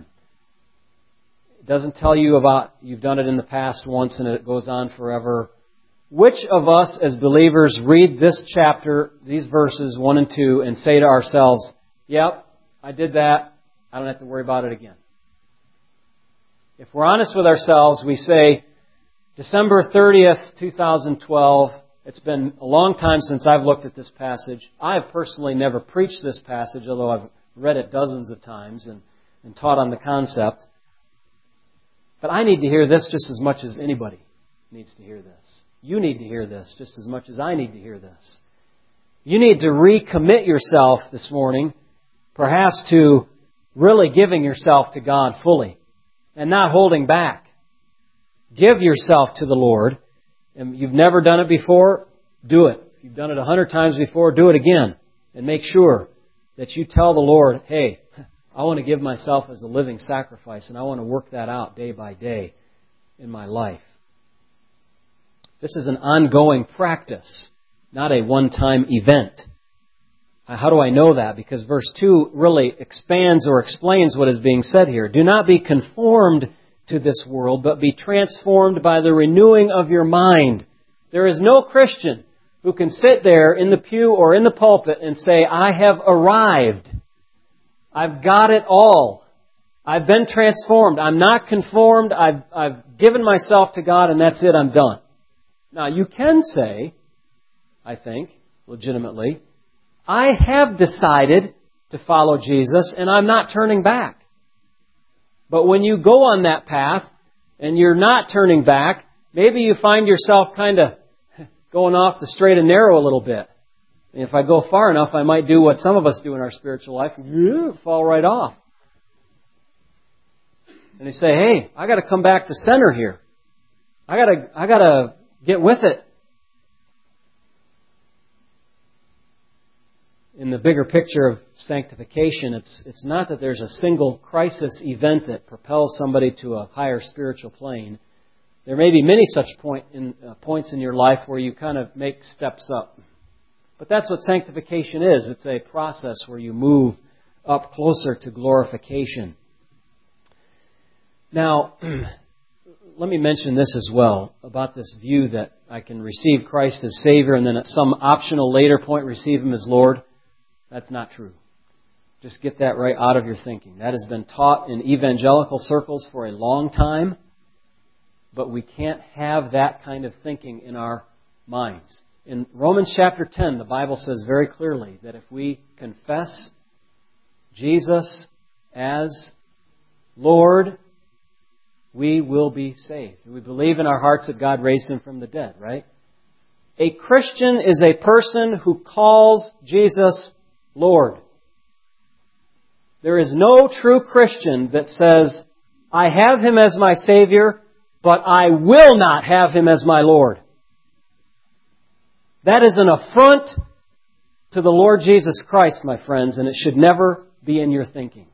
It doesn't tell you about you've done it in the past once and it goes on forever. Which of us as believers read this chapter, these verses one and two, and say to ourselves, yep, I did that. I don't have to worry about it again. If we're honest with ourselves, we say, December thirtieth, twenty twelve, it's been a long time since I've looked at this passage. I have personally never preached this passage, although I've read it dozens of times and, and taught on the concept. But I need to hear this just as much as anybody needs to hear this. You need to hear this just as much as I need to hear this. You need to recommit yourself this morning, perhaps to really giving yourself to God fully and not holding back. Give yourself to the Lord. And you've never done it before, do it. If you've done it a hundred times before, do it again. And make sure that you tell the Lord, hey, I want to give myself as a living sacrifice, and I want to work that out day by day in my life. This is an ongoing practice, not a one-time event. How do I know that? Because verse two really expands or explains what is being said here. Do not be conformed to this world, but be transformed by the renewing of your mind. There is no Christian who can sit there in the pew or in the pulpit and say, I have arrived. I've got it all. I've been transformed. I'm not conformed. I've, I've given myself to God and that's it. I'm done. Now, you can say, I think, legitimately, I have decided to follow Jesus and I'm not turning back. But when you go on that path and you're not turning back, maybe you find yourself kind of going off the straight and narrow a little bit. And if I go far enough, I might do what some of us do in our spiritual life, and fall right off. And you say, hey, I got to come back to center here. I got to, I got to get with it. In the bigger picture of sanctification, it's it's not that there's a single crisis event that propels somebody to a higher spiritual plane. There may be many such point in, uh, points in your life where you kind of make steps up. But that's what sanctification is. It's a process where you move up closer to glorification. Now, let me mention this as well, about this view that I can receive Christ as Savior and then at some optional later point receive Him as Lord. That's not true. Just get that right out of your thinking. That has been taught in evangelical circles for a long time, but we can't have that kind of thinking in our minds. In Romans chapter ten, the Bible says very clearly that if we confess Jesus as Lord, we will be saved. We believe in our hearts that God raised Him from the dead, right? A Christian is a person who calls Jesus Lord. There is no true Christian that says, I have Him as my Savior, but I will not have Him as my Lord. That is an affront to the Lord Jesus Christ, my friends, and it should never be in your thinking.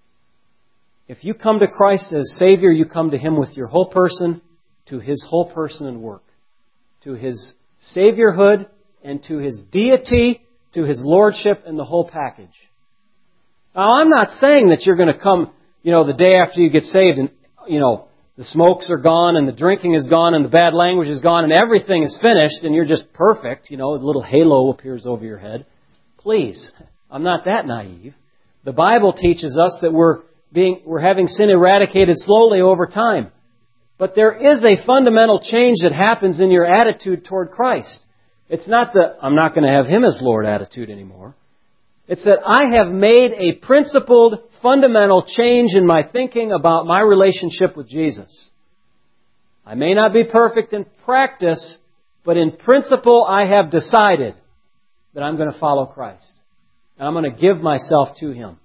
If you come to Christ as Savior, you come to Him with your whole person, to His whole person and work, to His Saviorhood and to His deity, to His Lordship and the whole package. Now, I'm not saying that you're going to come, you know, the day after you get saved and, you know, the smokes are gone and the drinking is gone and the bad language is gone and everything is finished and you're just perfect, you know, a little halo appears over your head. Please, I'm not that naive. The Bible teaches us that we're being, we're having sin eradicated slowly over time. But there is a fundamental change that happens in your attitude toward Christ. It's not the, I'm not going to have Him as Lord attitude anymore. It's that I have made a principled, fundamental change in my thinking about my relationship with Jesus. I may not be perfect in practice, but in principle I have decided that I'm going to follow Christ. And I'm going to give myself to Him.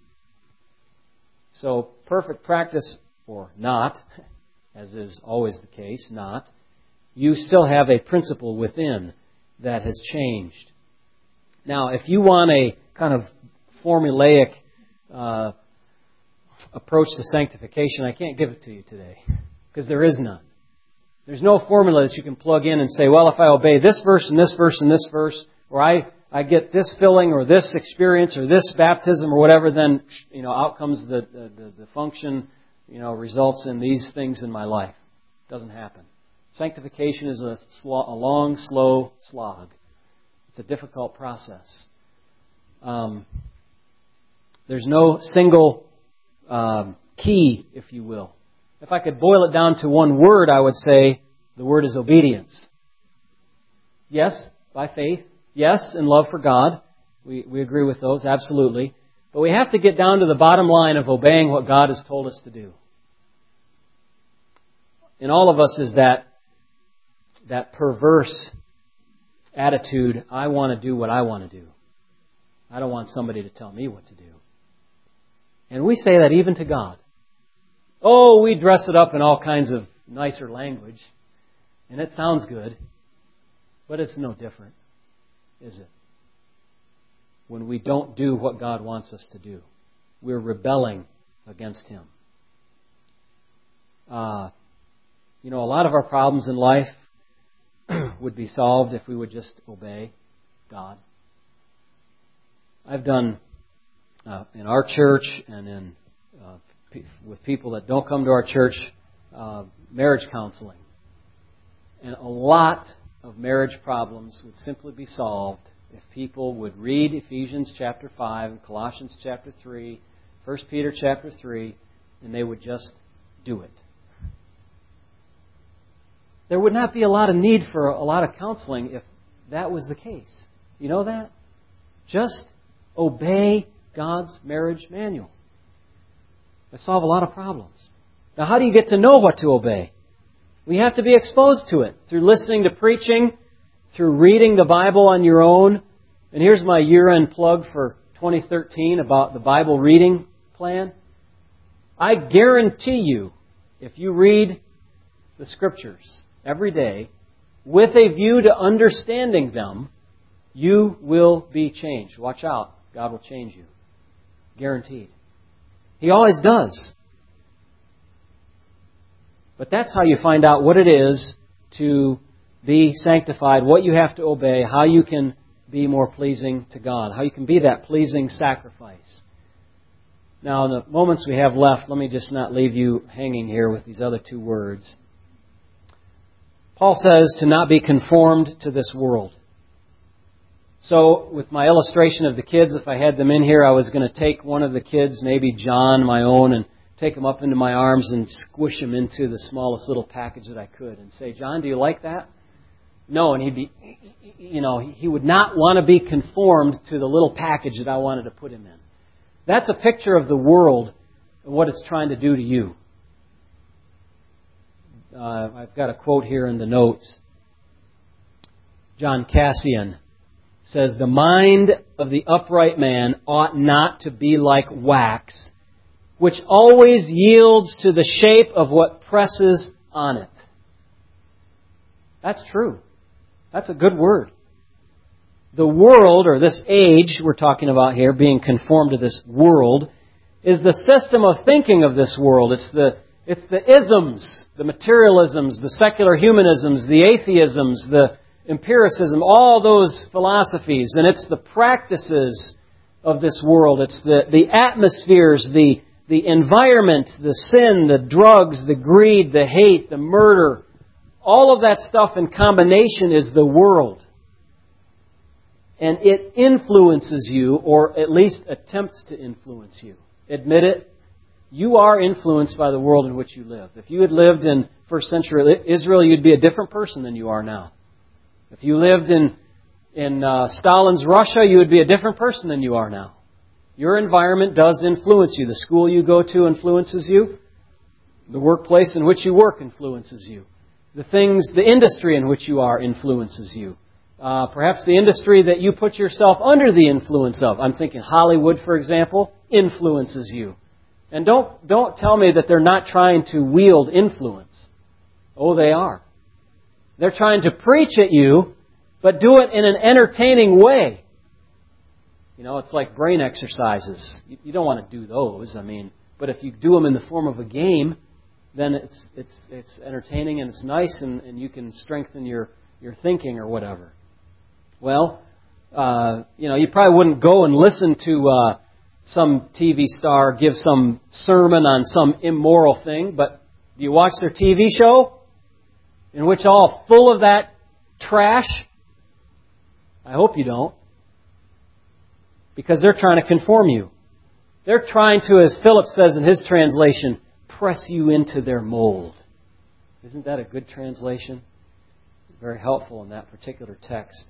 So, perfect practice or not, as is always the case, not, you still have a principle within that has changed. Now, if you want a kind of formulaic uh, approach to sanctification, I can't give it to you today, because there is none. There's no formula that you can plug in and say, well, if I obey this verse and this verse and this verse, or I, I get this filling or this experience or this baptism or whatever, then, you know, out comes the, the, the function, you know, results in these things in my life. It doesn't happen. Sanctification is a, sl- a long, slow slog. It's a difficult process. Um, there's no single um, key, if you will. If I could boil it down to one word, I would say the word is obedience. Yes, by faith. Yes, in love for God. We, we agree with those, absolutely. But we have to get down to the bottom line of obeying what God has told us to do. In all of us is that that perverse attitude, I want to do what I want to do. I don't want somebody to tell me what to do. And we say that even to God. Oh, we dress it up in all kinds of nicer language. And it sounds good. But it's no different, is it? When we don't do what God wants us to do. We're rebelling against Him. Uh, you know, a lot of our problems in life would be solved if we would just obey God. I've done uh, in our church and in uh, p- with people that don't come to our church uh, marriage counseling. And a lot of marriage problems would simply be solved if people would read Ephesians chapter five and Colossians chapter three, First Peter chapter three, and they would just do it. There would not be a lot of need for a lot of counseling if that was the case. You know that? Just Obey God's marriage manual. They solve a lot of problems. Now, how do you get to know what to obey? We have to be exposed to it through listening to preaching, through reading the Bible on your own. And here's my year-end plug for twenty thirteen about the Bible reading plan. I guarantee you, if you read the Scriptures every day with a view to understanding them, you will be changed. Watch out. God will change you. Guaranteed. He always does. But that's how you find out what it is to be sanctified, what you have to obey, how you can be more pleasing to God, how you can be that pleasing sacrifice. Now, in the moments we have left, let me just not leave you hanging here with these other two words. Paul says to not be conformed to this world. So, with my illustration of the kids, if I had them in here, I was going to take one of the kids, maybe John, my own, and take him up into my arms and squish him into the smallest little package that I could and say, John, do you like that? No, and he'd be, you know, he would not want to be conformed to the little package that I wanted to put him in. That's a picture of the world and what it's trying to do to you. Uh, I've got a quote here in the notes. John Cassian says, the mind of the upright man ought not to be like wax, which always yields to the shape of what presses on it. That's true. That's a good word. The world, or this age we're talking about here, being conformed to this world, is the system of thinking of this world. It's the it's the isms, the materialisms, the secular humanisms, the atheisms, the empiricism, all those philosophies. And it's the practices of this world. It's the, the atmospheres, the, the environment, the sin, the drugs, the greed, the hate, the murder. All of that stuff in combination is the world. And it influences you, or at least attempts to influence you. Admit it. You are influenced by the world in which you live. If you had lived in first century Israel, you'd be a different person than you are now. If you lived in, in uh, Stalin's Russia, you would be a different person than you are now. Your environment does influence you. The school you go to influences you. The workplace in which you work influences you. The things, the industry in which you are influences you. Uh, perhaps the industry that you put yourself under the influence of. I'm thinking Hollywood, for example, influences you. And don't, don't tell me that they're not trying to wield influence. Oh, they are. They're trying to preach at you, but do it in an entertaining way. You know, it's like brain exercises. You, you don't want to do those, I mean, but if you do them in the form of a game, then it's it's it's entertaining and it's nice and, and you can strengthen your, your thinking or whatever. Well, uh, you know, you probably wouldn't go and listen to uh, some T V star give some sermon on some immoral thing, but do you watch their T V show in which all full of that trash? I hope you don't. Because they're trying to conform you. They're trying to, as Philip says in his translation, press you into their mold. Isn't that a good translation? Very helpful in that particular text.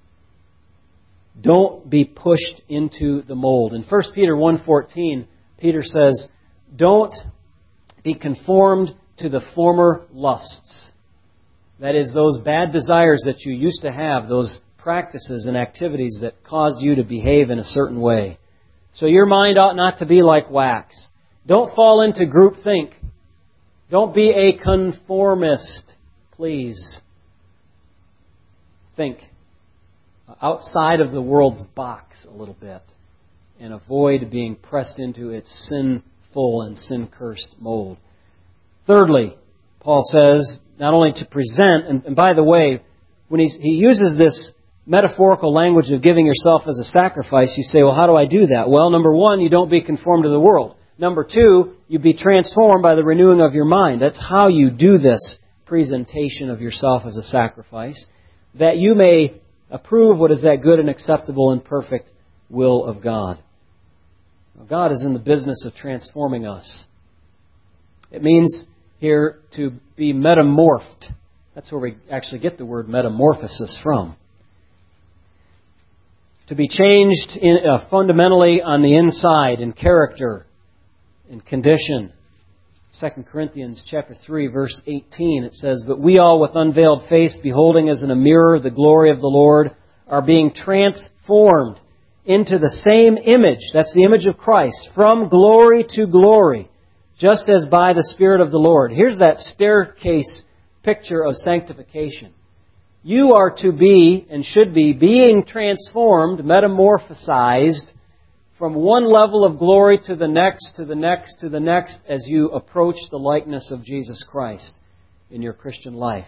Don't be pushed into the mold. In First Peter one fourteen, Peter says, don't be conformed to the former lusts. That is, those bad desires that you used to have, those practices and activities that caused you to behave in a certain way. So your mind ought not to be like wax. Don't fall into groupthink. Don't be a conformist, please. Think outside of the world's box a little bit and avoid being pressed into its sinful and sin-cursed mold. Thirdly, Paul says, not only to present, and, and by the way, when he's, he uses this metaphorical language of giving yourself as a sacrifice, you say, well, how do I do that? Well, number one, you don't be conformed to the world. Number two, you be transformed by the renewing of your mind. That's how you do this presentation of yourself as a sacrifice, that you may approve what is that good and acceptable and perfect will of God. Now, God is in the business of transforming us. It means here to be metamorphed. That's where we actually get the word metamorphosis from. to be changed in, uh, fundamentally on the inside in character, in condition. Second Corinthians chapter three, verse eighteen, it says, "But we all with unveiled face, beholding as in a mirror the glory of the Lord, are being transformed into the same image," that's the image of Christ, "from glory to glory, just as by the Spirit of the Lord." Here's that staircase picture of sanctification. You are to be and should be being transformed, metamorphosized, from one level of glory to the next, to the next, to the next, as you approach the likeness of Jesus Christ in your Christian life.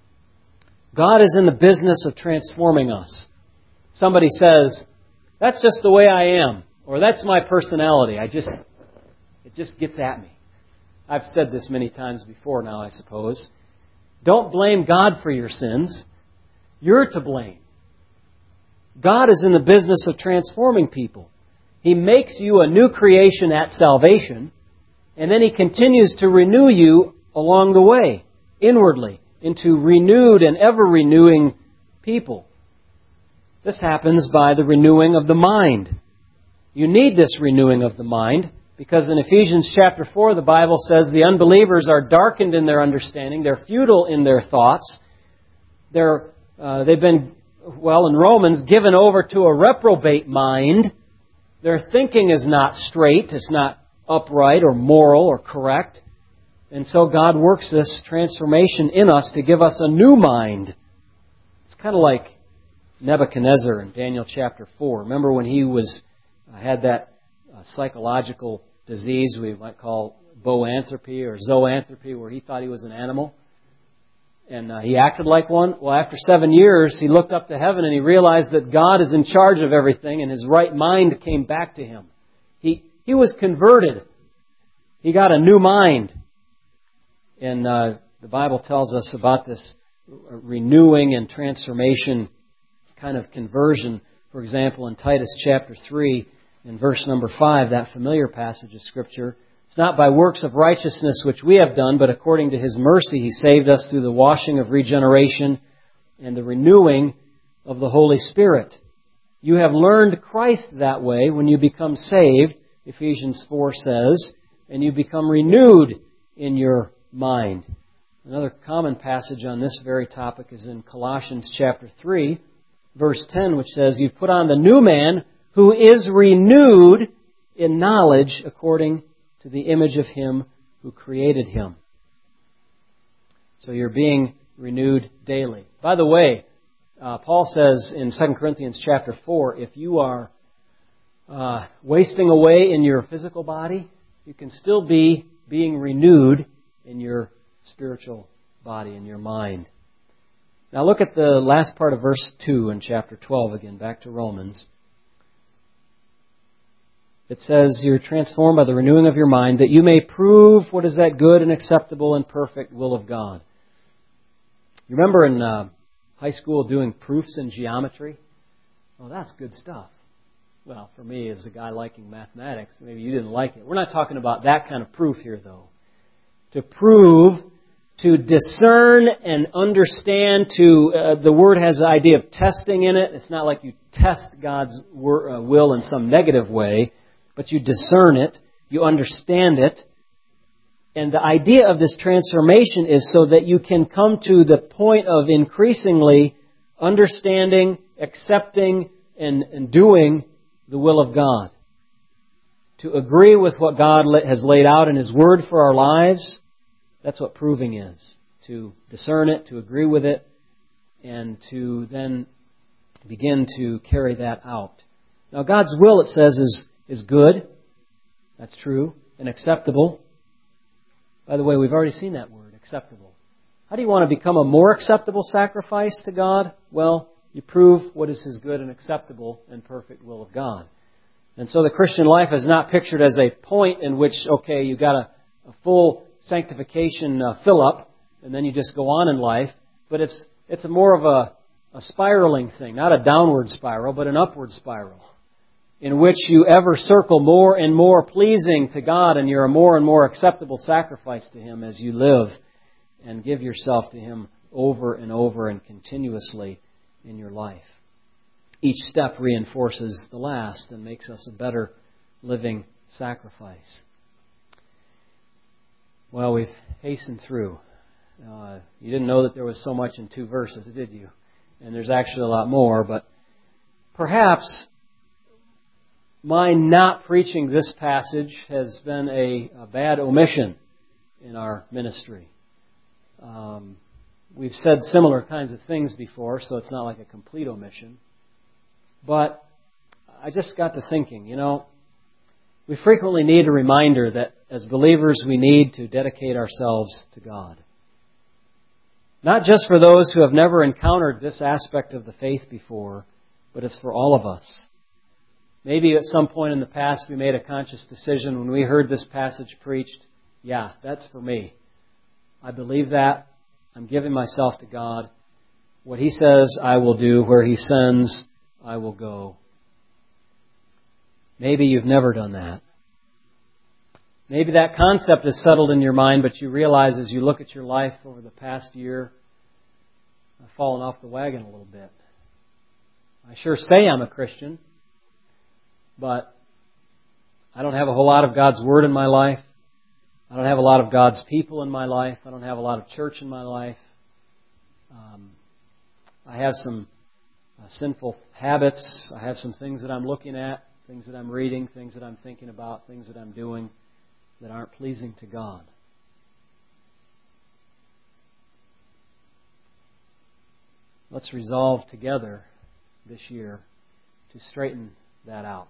God is in the business of transforming us. Somebody says, "That's just the way I am," or "That's my personality. I just, it just gets at me." I've said this many times before now, I suppose. Don't blame God for your sins. You're to blame. God is in the business of transforming people. He makes you a new creation at salvation, and then He continues to renew you along the way, inwardly, into renewed and ever-renewing people. This happens by the renewing of the mind. You need this renewing of the mind, because in Ephesians chapter four, the Bible says the unbelievers are darkened in their understanding, they're futile in their thoughts, they're, uh, they've been, well, in Romans, given over to a reprobate mind. Their thinking is not straight, it's not upright or moral or correct. And so God works this transformation in us to give us a new mind. It's kind of like Nebuchadnezzar in Daniel chapter four. Remember when he was uh, had that uh, psychological disease we might call boanthropy or zoanthropy, where he thought he was an animal? And uh, he acted like one. Well, after seven years, he looked up to heaven and he realized that God is in charge of everything, and his right mind came back to him. He he was converted. He got a new mind. And uh, the Bible tells us about this renewing and transformation kind of conversion. For example, in Titus chapter three, in verse number five, that familiar passage of Scripture, "It's not by works of righteousness which we have done, but according to His mercy He saved us through the washing of regeneration and the renewing of the Holy Spirit." You have learned Christ that way when you become saved, Ephesians four says, and you become renewed in your mind. Another common passage on this very topic is in Colossians chapter three, verse ten, which says, "You've put on the new man who is renewed in knowledge according to the image of Him who created him." So you're being renewed daily. By the way, uh, Paul says in Second Corinthians chapter four, if you are uh, wasting away in your physical body, you can still be being renewed in your spiritual body, in your mind. Now look at the last part of verse two in chapter twelve again, back to Romans. It says, "You're transformed by the renewing of your mind, that you may prove what is that good and acceptable and perfect will of God." You remember in uh, high school doing proofs in geometry? Well, that's good stuff. Well, for me, as a guy liking mathematics, maybe you didn't like it. We're not talking about that kind of proof here, though. To prove, to discern and understand, to uh, the word has the idea of testing in it. It's not like you test God's wor- uh, will in some negative way, but you discern it, you understand it. And the idea of this transformation is so that you can come to the point of increasingly understanding, accepting, and, and doing the will of God. To agree with what God has laid out in His Word for our lives, that's what proving is. To discern it, to agree with it, and to then begin to carry that out. Now God's will, it says, is is good. That's true. And acceptable. By the way, we've already seen that word, acceptable. How do you want to become a more acceptable sacrifice to God? Well, you prove what is His good and acceptable and perfect will of God. And so the Christian life is not pictured as a point in which, okay, you got a, a full sanctification uh, fill-up, and then you just go on in life. But it's it's a more of a, a spiraling thing, not a downward spiral, but an upward spiral, in which you ever circle more and more pleasing to God, and you're a more and more acceptable sacrifice to Him as you live and give yourself to Him over and over and continuously in your life. each step reinforces the last and makes us a better living sacrifice. Well, we've hastened through. Uh, you didn't know that there was so much in two verses, did you? And there's actually a lot more, but perhaps my not preaching this passage has been a, a bad omission in our ministry. Um, we've said similar kinds of things before, so it's not like a complete omission. But I just got to thinking, you know, we frequently need a reminder that as believers we need to dedicate ourselves to God. Not just for those who have never encountered this aspect of the faith before, but it's for all of us. Maybe at some point in the past we made a conscious decision when we heard this passage preached, yeah, that's for me. I believe that. I'm giving myself to God. What He says I will do. Where He sends, I will go. Maybe you've never done that. Maybe that concept is settled in your mind, but you realize as you look at your life over the past year, I've fallen off the wagon a little bit. I sure say I'm a Christian, but I don't have a whole lot of God's Word in my life. I don't have a lot of God's people in my life. I don't have a lot of church in my life. Um, I have some uh, sinful habits. I have some things that I'm looking at, things that I'm reading, things that I'm thinking about, things that I'm doing that aren't pleasing to God. Let's resolve together this year to straighten that out.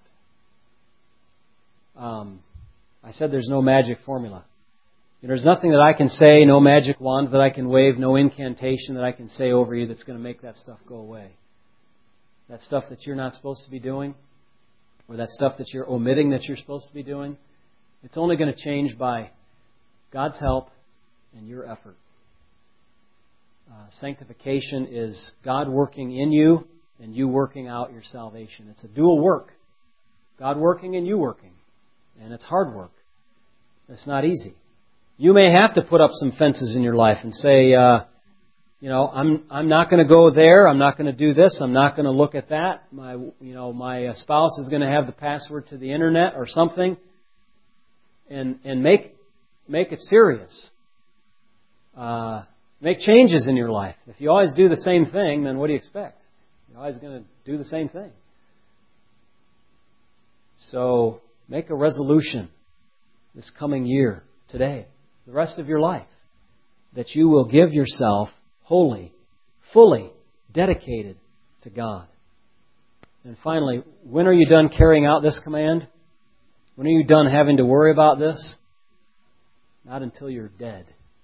Um, I said there's no magic formula. There's nothing that I can say, no magic wand that I can wave, no incantation that I can say over you that's going to make that stuff go away. That stuff that you're not supposed to be doing, or that stuff that you're omitting that you're supposed to be doing, it's only going to change by God's help and your effort. Uh, sanctification is God working in you and you working out your salvation. It's a dual work. God working and you working. And it's hard work. It's not easy. You may have to put up some fences in your life and say, uh, you know, I'm I'm not going to go there. I'm not going to do this. I'm not going to look at that. My you know my spouse is going to have the password to the internet or something. And and make make it serious. Uh, make changes in your life. If you always do the same thing, then what do you expect? You're always going to do the same thing. So make a resolution this coming year, today, the rest of your life, that you will give yourself wholly, fully dedicated to God. And finally, when are you done carrying out this command? When are you done having to worry about this? Not until you're dead.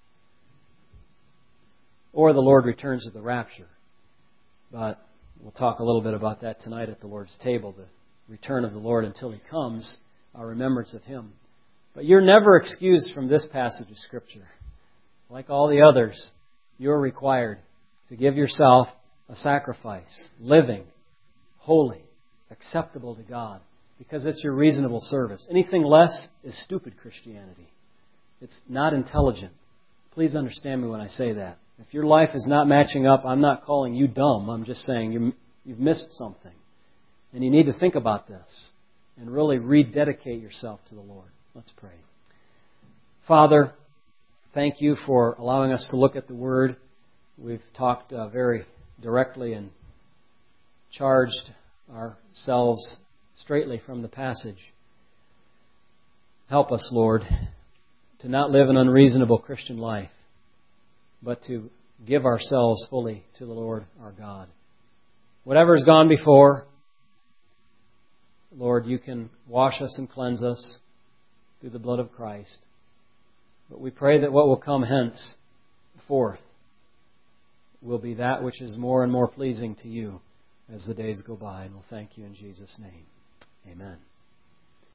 Or the Lord returns at the rapture. But we'll talk a little bit about that tonight at the Lord's table, the return of the Lord until He comes, our remembrance of Him. But you're never excused from this passage of Scripture. Like all the others, you're required to give yourself a sacrifice, living, holy, acceptable to God, because it's your reasonable service. Anything less is stupid Christianity. It's not intelligent. Please understand me when I say that. If your life is not matching up, I'm not calling you dumb. I'm just saying you, you've missed something. And you need to think about this and really rededicate yourself to the Lord. Let's pray. Father, thank you for allowing us to look at the Word. We've talked uh, very directly and charged ourselves straightly from the passage. Help us, Lord, to not live an unreasonable Christian life, but to give ourselves fully to the Lord our God. Whatever has gone before, Lord, you can wash us and cleanse us through the blood of Christ. But we pray that what will come hence forth will be that which is more and more pleasing to you as the days go by. And we'll thank you in Jesus' name. Amen.